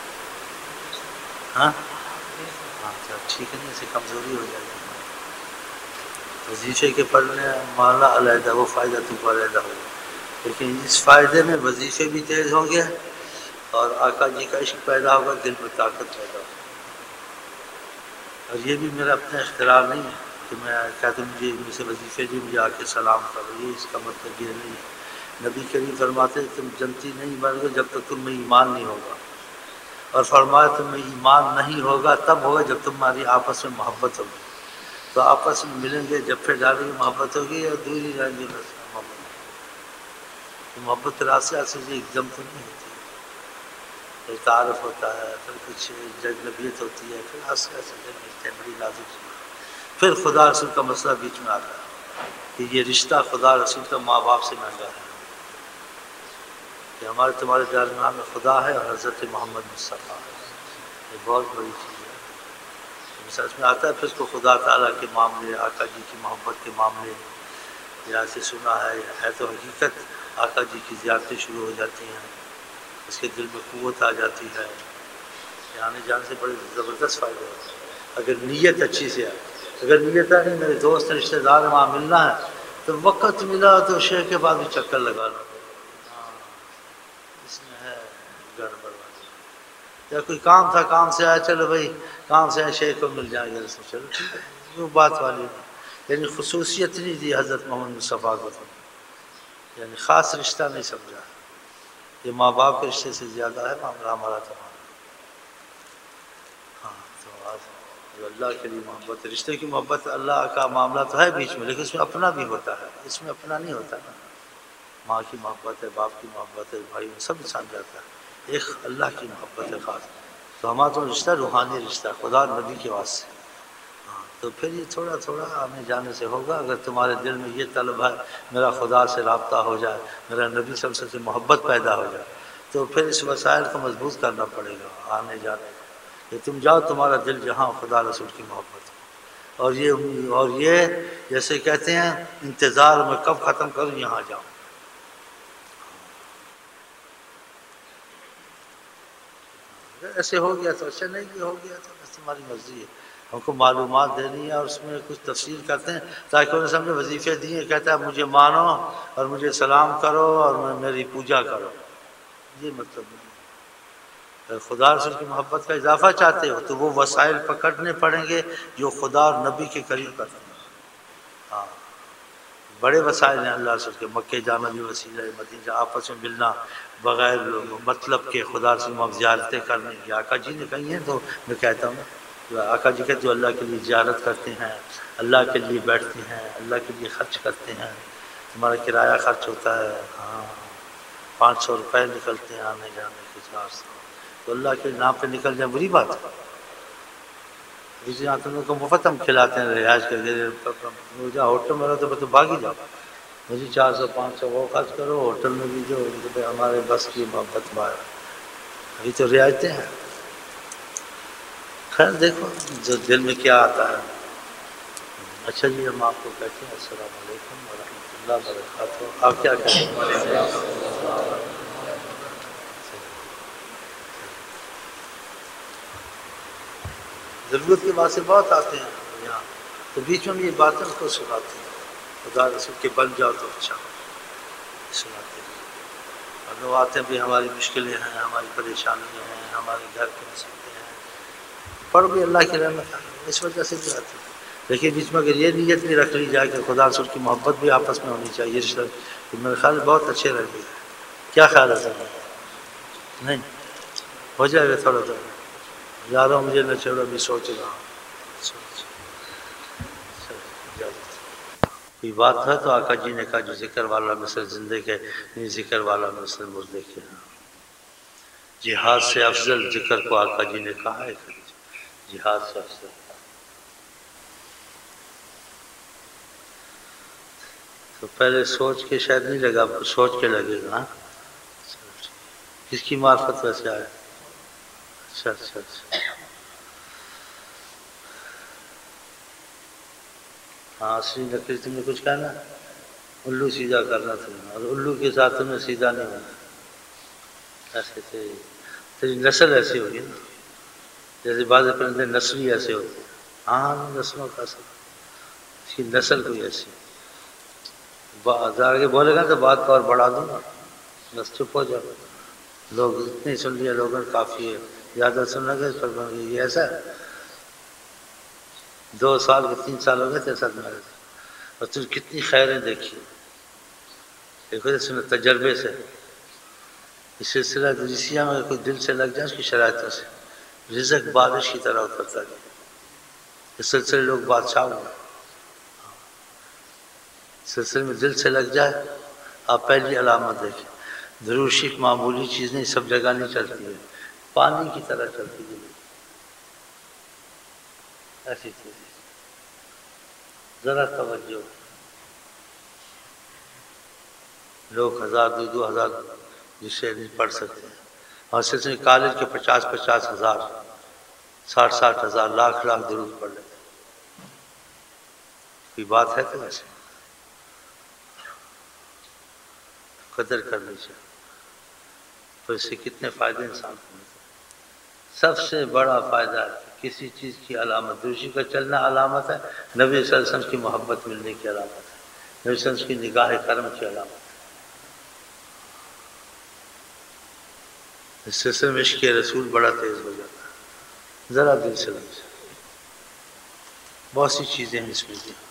ہاں اچھا ٹھیک ہے نا، اسے کمزوری ہو جائے گی. وظیفے کے پڑھنے مالا علیحدہ، وہ فائدہ تو کو علیحدہ ہوگا، لیکن اس فائدے میں وظیفے بھی تیز ہوں گے اور آقا جی کا عشق پیدا ہوگا، دل میں طاقت پیدا ہوگی. اور یہ بھی میرا اپنا اختراع نہیں ہے کہ میں کہتا ہوں مجھے مجھ سے وظیفے جو مجھے آ کے سلام کرو، یہ اس کا مطلب یہ نہیں ہے. نبی کریم فرماتے تم جنتی نہیں بن گے جب تک تم میں ایمان نہیں ہوگا، اور فرمایا تم میں ایمان نہیں ہوگا تب ہوگا جب تمہاری آپس میں محبت ہوگی. تو آپس میں ملیں گے جب پھر ڈالیں گے محبت ہوگی، اور دور ہی رہیں گے بس محبت. تو محبت راستے سے ایک دم تو نہیں ہوتی، پھر تعارف ہوتا ہے، پھر کچھ جذبیت ہوتی ہے، پھر آستے آستے جب ملتے ہیں بڑی لازم چیز. پھر خدا رسول کا مسئلہ بیچ میں آتا ہے کہ یہ رشتہ خدا رسول کا ماں باپ سے مہنگا ہے، کہ ہمارے تمہارے درمیان میں خدا ہے اور حضرت محمد مصطفیٰ ہے. یہ بہت بڑی چیز ہے. سچ میں آتا ہے پھر اس کو خدا تعالیٰ کے معاملے، آقا جی کی محبت کے معاملے یا سے سنا ہے ہے تو حقیقت آقا جی کی زیارتیں شروع ہو جاتی ہیں، اس کے دل میں قوت آ جاتی ہے. آنے جانے سے بڑے زبردست فائدے ہوتے ہیں اگر نیت اچھی سے آئے. اگر نیت ہے نہیں میرے دوست رشتہ دار وہاں ملنا ہے تو وقت ملا تو شیخ کے بعد بھی چکر لگا لو، اس میں ہے گڑبڑ. یا کوئی کام تھا کام سے آیا، چلو بھائی کام سے آئے شیخ کو مل جائیں گے، چلو ٹھیک ہے، وہ بات والی نہیں. یعنی خصوصیت نہیں دی حضرت محمد مصطفیٰ کو، یعنی خاص رشتہ نہیں سمجھا. یہ ماں باپ کے رشتے سے زیادہ ہے معاملہ ہمارا تمام. ہاں تو آج جو اللہ کے لیے محبت، رشتے کی محبت، اللہ کا معاملہ تو ہے بیچ میں، لیکن اس میں اپنا بھی ہوتا ہے، اس میں اپنا نہیں ہوتا نا. ماں کی محبت ہے، باپ کی محبت ہے، بھائی سب انسان جاتا ہے. ایک اللہ کی محبت ہے خاص. تو ہمارا تو رشتہ روحانی رشتہ خدا نبی کے واسطے. ہاں تو پھر یہ تھوڑا تھوڑا آنے جانے سے ہوگا. اگر تمہارے دل میں یہ طلب ہے میرا خدا سے رابطہ ہو جائے، میرا نبی صلی اللہ علیہ وسلم سے محبت پیدا ہو جائے، تو پھر اس وسائل کو مضبوط کرنا پڑے گا آنے جانے کا. کہ تم جاؤ تمہارا دل جہاں خدا رسول کی محبت ہو. اور یہ اور یہ جیسے کہتے ہیں انتظار میں کب ختم کروں، یہاں جاؤں. ایسے ہو گیا تو اچھا، نہیں بھی ہو گیا تو بس تمہاری مرضی ہے. ہم کو معلومات دینی ہے اور اس میں کچھ تفصیل کرتے ہیں تاکہ انہیں سامنے وظیفے دیے. کہتا ہے مجھے مانو اور مجھے سلام کرو اور میری پوجا کرو، یہ مطلب نہیں. خدا رسول کی محبت کا اضافہ چاہتے ہو تو وہ وسائل پکڑنے پڑیں گے جو خدا اور نبی کے قریب کرتے ہیں. ہاں بڑے وسائل ہیں اللہ رسول کے. مکے جانا بھی وسیلہ ہے، مدینہ آپس میں ملنا بغیر مطلب کے خدا رسول میں زیارتیں کرنے کی. آقا جی نے کہی ہیں تو میں کہتا ہوں، آقا جی کہتے جو اللہ کے لیے زیارت کرتے ہیں، اللہ کے لیے بیٹھتے ہیں، اللہ کے لیے خرچ کرتے ہیں. تمہارا کرایہ خرچ ہوتا ہے، ہاں پانچ سو روپئے نکلتے ہیں آنے جانے کے، چار سو، تو اللہ کے نام پہ نکل جائے بری بات ہے. جس یہاں تم کو مفت ہم کھلاتے ہیں رہائش کر کے، جا ہوٹل میں رہو تو تو بھاگ ہی جاؤ. مجھے چار سو پانچ سو وہ خرچ کرو ہوٹل میں بھی، جو ہمارے بس کی محبت بار ابھی تو رعایتیں ہیں. خیر دیکھو جو دل میں کیا آتا ہے. اچھا جی ہم آپ کو کہتے ہیں السلام علیکم ورحمۃ اللہ وبرکاتہ. آپ کیا کہتے ہیں؟ ضرورت کے بعد سے بہت آتے ہیں یہاں، تو بیچ میں یہ باتیں اس کو سناتے ہیں. خدا رسول کے بن جاؤ تو اچھا سناتے ہیں. اور لوگ آتے ہیں بھی ہماری مشکلیں ہیں، ہماری پریشانیاں ہیں، ہمارے گھر کے مسئلے ہیں، پڑھ بھی اللہ کی رحمت ہے اس وجہ سے بھی آتے ہیں. لیکن بیچ میں اگر یہ نیت نہیں رکھ لی جائے کہ خدا رسول کی محبت بھی آپس میں ہونی چاہیے رشتہ، تو میرے خیال میں بہت اچھے رہیں گے. کیا خیال ہے سر؟ نہیں ہو جائے گا تھوڑا تھوڑا. یاروں مجھے نہ چھوڑو بھی سوچ رہا ہوں. کوئی بات ہے تو آقا جی نے کہا جو ذکر والا مثل زندے کے نہیں، ذکر والا مثل مردے کے. جہاد سے افضل ذکر کو آقا جی نے کہا ہے، جہاد سے افضل. تو پہلے سوچ کے شاید نہیں لگا، سوچ کے لگے گا. کس کی معرفت ویسے آئے؟ اچھا اچھا اچھا. ہاں اصلی نقلی تم نے کچھ کہنا، الو سیدھا کرنا تھا، اور الو کے ساتھ تمہیں سیدھا نہیں ہونا. ایسے تیری تیری نسل ایسی ہوگی نا، جیسے بعض پرندے نسلی ایسے ہوتے ہیں. ہاں نسلوں کا اثر، اس کی نسل کوئی ایسی. آگے بولے گا تو بات کو اور بڑھا دوں گا، بس چپ ہو جاؤ. لوگ اتنے سن لیا، لوگوں نے کافی ہے، زیادہ سن لگے پر یہ ایسا ہے. دو سال کے تین سال ہو گئے تھے ساتھ میں، اور تم کتنی خیریں دیکھی. دیکھو سن تجربے سے اس سلسلہ درسیہ میں کوئی دل سے لگ جائے اس کی شرائطوں سے رزق بارش کی طرح اترتا گیا. اس سلسلے لوگ بادشاہ ہوئے. سلسلے میں دل سے لگ جائے. آپ پہلی علامت دیکھیں، درود شریف معمولی چیز نہیں، سب جگہ نہیں چلتی ہے، پانی کی طرح چلتی ہے ایسی چیز. ذرا توجہ. لوگ ہزار دو دو ہزار جسے نہیں پڑھ سکتے ہیں، اور سلسلے کالج کے پچاس پچاس ہزار ساٹھ ساٹھ ہزار لاکھ لاکھ درود پڑھ لیتے ہیں. کوئی بات ہے تو ویسے قدر کرنی چاہیے. تو اس سے کتنے فائدے انسان کو ملتے ہیں. سب سے بڑا فائدہ ہے کسی چیز کی علامت دوسری کا چلنا علامت ہے، نبی صلی اللہ علیہ وسلم کی محبت ملنے کی علامت ہے، نبی صلی اللہ علیہ وسلم کی نگاہ کرم کی علامت ہے. اس سلسلے میں عشق رسول بڑا تیز ہو جاتا ہے. ذرا دل سے لگ جائے. بہت سی چیزیں ہیں اس میں بھی،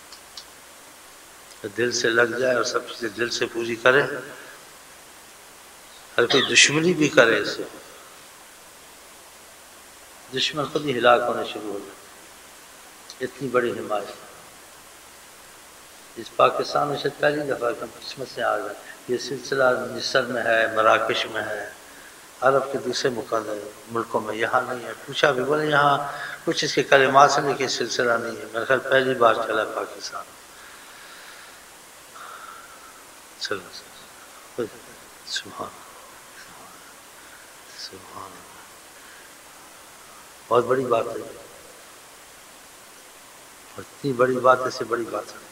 دل سے لگ جائے اور سب چیزیں دل سے پوری کرے. ہر کوئی دشمنی بھی کرے اس سے، دشمن خود ہی ہلاک ہونے شروع ہو جاتے. اتنی بڑی حمایت اس پاکستان میں شاید پہلی دفعہ کم قسمت سے آ گیا. یہ سلسلہ مصر میں ہے، مراکش میں ہے، عرب کے دوسرے ملکوں میں، یہاں نہیں ہے. پوچھا بھی بولے یہاں کچھ اس کے کلمات سے لیکن سلسلہ نہیں ہے. میرے خیال پہلی بار چلا پاکستان. چلو سبحان سبحان بہت بڑی بات ہے. اتنی بڑی بات ہے، سے بڑی بات ہے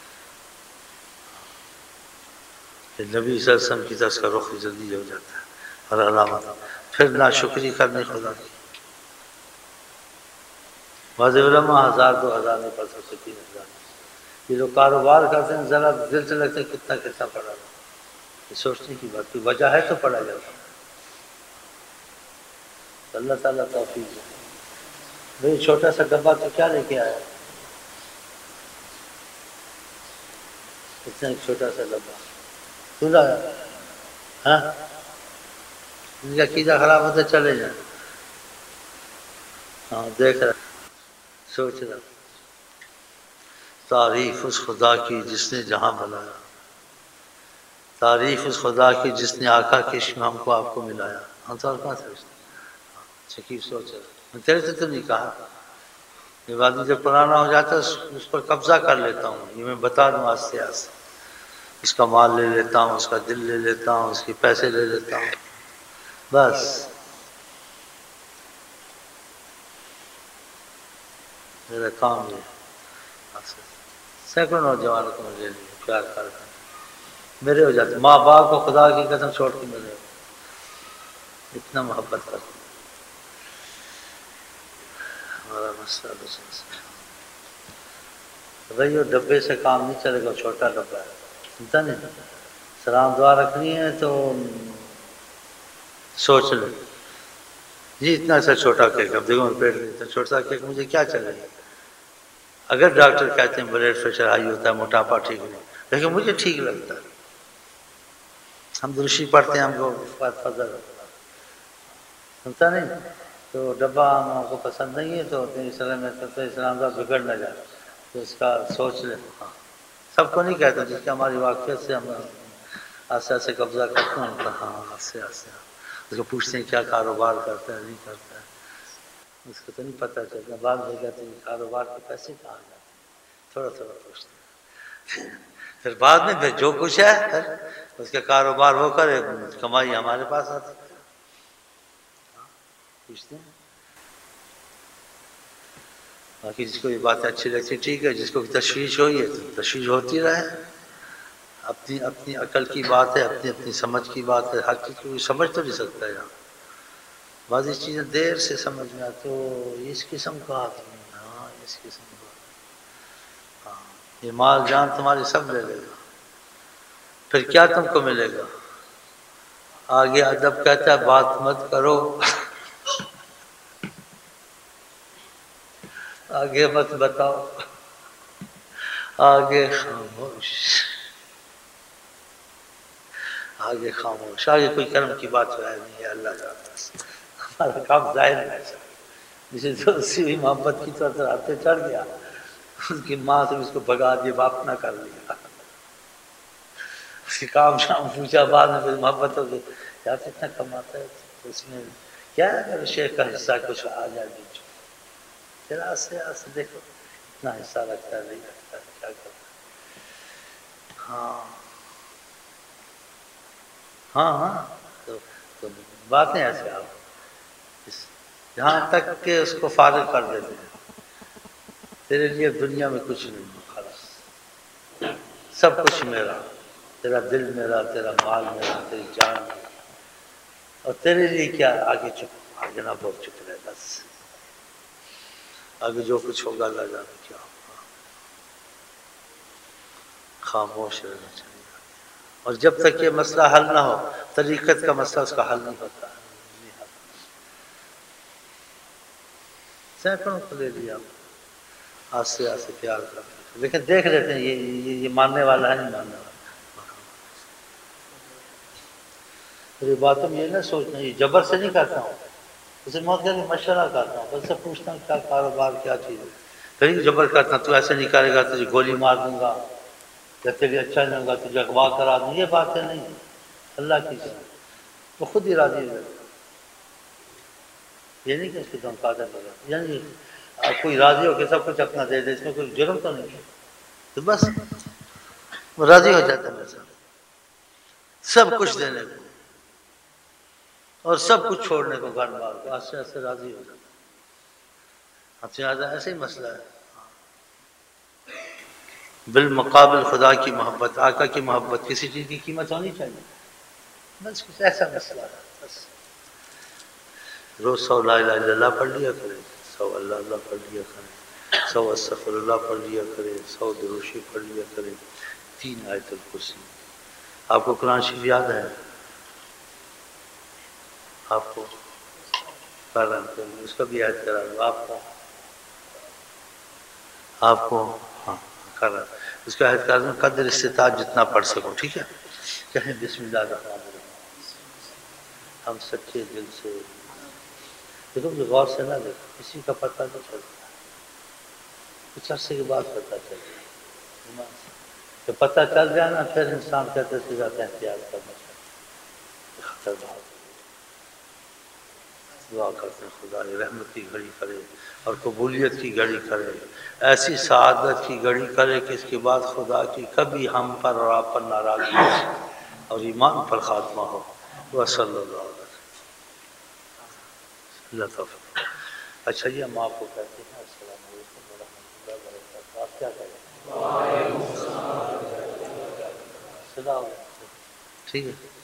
کہ نبی صلی اللہ علیہ وسلم کی طرف کا رخ جلدی ہو جاتا ہے. اور علامت پھر ناشکری کرنے خدا کی. بعض علماء ہزار دو ہزار نہیں پڑھ سکتے، تین ہزار. یہ لوگ کاروبار کرتے ہیں ذرا دل سے لگتے ہیں کتنا کتنا پڑھا. یہ سوچنے کی بات، کوئی وجہ ہے تو پڑھا جاتا. اللہ تعالیٰ توفیق ہے. بھئی چھوٹا سا ڈبہ تو کیا لے کے آیا؟ اتنا ایک چھوٹا سا ڈبہ تو لایا؟ ہاں ان کا عقیدہ خراب ہوتا چلے جائیں. ہاں دیکھ رہا، سوچ رہا. تعریف اس خدا کی جس نے جہاں بنایا، تعریف اس خدا کی جس نے آقا کے عشق میں ہم کو آپ کو ملایا. ہم تو اور کہاں سوچتے شکیب سوچ رہا. میں تیرے سے تو نہیں کہا، یہ بات جب پرانا ہو جاتا ہے اس پر قبضہ کر لیتا ہوں. یہ میں بتا دوں آستے آستے، اس کا مال لے لیتا ہوں، اس کا دل لے لیتا ہوں، اس کے پیسے لے لیتا ہوں. بس میرا کام یہ سینکڑوں نوجوانوں کو مجھے پیار کر میرے ہو جاتے. ماں باپ کو خدا کی قسم چھوڑ کے میرے اتنا محبت کرتے. ہمارا مسئلہ بھائی وہ ڈبے سے کام نہیں چلے گا، چھوٹا ڈبہ ہے سنتا نہیں. سلام دعا رکھنی ہے تو سوچ لے جی اتنا سا چھوٹا کیک. اب دیکھو پیٹ اتنا چھوٹا کیک مجھے کیا چلے گا. اگر ڈاکٹر کہتے ہیں بلڈ پریشر ہائی ہوتا ہے، موٹاپا ٹھیک نہیں، لیکن مجھے ٹھیک لگتا ہے. ہم درشی پڑھتے ہیں، ہم کو فضل سنتا نہیں. تو ڈبہ ہم کو پسند نہیں ہے تو اسلام میں اسلام کا بگڑ نہ جائے تو اس کا سوچ لیں. سب کو نہیں کہتا، جس کی ہماری واقفیت سے ہم آستے آستے قبضہ کرتے ہیں. ہاں آستے آستے اس کو پوچھتے ہیں کیا کاروبار کرتا ہے نہیں کرتا ہے. اس کو تو نہیں پتہ چلتا. بعد میں کہتے ہیں کاروبار کے پیسے کہاں جاتے ہیں، تھوڑا تھوڑا پوچھتے ہیں. پھر بعد میں پھر جو کچھ ہے پھر اس کا کاروبار وہ کرے، کمائی ہمارے پاس آتی پوچھتے ہیں. باقی جس کو یہ باتیں اچھی لگتی ٹھیک ہے، جس کو تشویش ہوئی ہے تو تشویش ہوتی رہے. اپنی اپنی عقل کی بات ہے، اپنی اپنی سمجھ کی بات ہے، ہر چیز کو سمجھ تو نہیں سکتا ہے یہاں، بعضی چیزیں دیر سے سمجھ میں آتی، تو اس قسم کا آدمی، ہاں اس قسم کا، ہاں یہ مال جان تمہاری سب لے لے گا، پھر کیا تم کو ملے گا؟ آگے ادب کہتا ہے بات مت کرو، آگے مت بتاؤ، آگے خاموش، آگے خاموش، آگے کوئی کرم کی بات ہے نہیں ہے، اللہ جانتا ہے، ہمارا کام ظاہر ہے، جسے تو اسی ہوئی محبت کی طرف آتے چڑھ گیا، اس کی ماں سے اس کو بھگا دیا، باپ نہ کر لیا، اس کے کام شام پوچھا، بعد میں پھر محبت ہو گئی، یار اتنا کماتا ہے اس میں کیا ہے، اگر شیخ کا حصہ کچھ آ جائے بیچ میں، پھر آستے آستے دیکھو اتنا حصہ رکھتا ہے نہیں رکھتا ہے، کیا کرتا ہے، ہاں ہاں ہاں تو, تو باتیں ایسے آپ یہاں تک کہ اس کو فارغ کر دیتے ہیں، تیرے لیے دنیا میں کچھ نہیں، خلاص سب کچھ میرا، تیرا دل میرا، تیرا مال میرا، تیری جان میرا، اور تیرے لیے کیا، آگے چپ، آگے نہ بہت چپ رہے، بس آگے جو کچھ ہوگا اللہ جانے کیا ہوگا، خاموش رہنا چاہیے، اور جب تک یہ مسئلہ حل نہ ہو، طریقت کا مسئلہ اس کا حل نہیں ہوتا ہے، سینکڑوں کو لے لیا آستے آستے پیار کرتے، لیکن دیکھ لیتے ہیں یہ یہ ماننے والا ہے نہیں ماننے والا، میری باتوں میں یہ نہ سوچنا، یہ جبر سے نہیں کرتا ہوں، اسے موت کر کے مشورہ کرتا ہوں، بس سے پوچھتا ہوں کیا کاروبار کیا چیز ہے، پھر جبر کرتا ہوں تو ایسے نہیں کرے گا تجھے گولی مار دوں گا، یا تیرے اچھا نہیں ہوگا تجھے اغوا کرا دوں، یہ باتیں نہیں، اللہ کی جان وہ خود ہی راضی ہو جاتا، یہ نہیں کہ اس کو دھمکا دے لگا، یعنی کوئی راضی ہو کے سب کچھ اپنا دے دے، اس میں کوئی جرم تو نہیں ہے، تو بس وہ راضی ہو جاتا ہے میرے ساتھ سب کچھ دینے کو اور سب کچھ چھوڑنے کو، گھر بار کو، آستے آستے راضی ہو جاتا ہے، اب سے زیادہ ایسے ہی مسئلہ ہے، بالمقابل خدا کی محبت، آقا کی محبت، کسی چیز کی قیمت ہونی چاہیے، بس کچھ ایسا مسئلہ ہے، بس روز سو لا الہ الا اللہ پڑھ لیا کرے، سو اللہ اللہ پڑھ لیا کرے، سو استغفر اللہ پڑھ لیا کرے، سو درود شریف پڑھ لیا کرے، تین آیت الکرسی، آپ کو قرآن شریف یاد ہے؟ آپ کو اس کا بھی یاد کرا دوں، آپ کو آپ کو ہاں کرا اس کا یاد کرا دوں، قدر استطاعت جتنا پڑھ سکو، ٹھیک ہے، کہیں بسم اللہ الرحمن الرحیم، ہم سچے دل سے دیکھو، مجھے غور سے نہ دیکھو، کسی کا پتہ نہیں چلتا، کچھ عرصے کے بعد پتہ چلتا، تو پتہ چل جائے نا، پھر انسان کہتے سے زیادہ احتیاط کرنا چاہیے، خطرناک، دعا کرتے ہیں خدا رحمت کی گھڑی کرے اور قبولیت کی گھڑی کرے، ایسی سعادت کی گھڑی کرے کہ اس کے بعد خدا کی کبھی ہم پر اور آپ پر ناراضگی ہو اور ایمان پر خاتمہ ہو، وصلی اللہ علیہ وسلم، اللہ توفیق۔ اچھا جی، ہم آپ کو کہتے ہیں السلام علیکم ورحمۃ اللہ وبرکاتہ، آپ کیا کہیں؟ ٹھیک ہے۔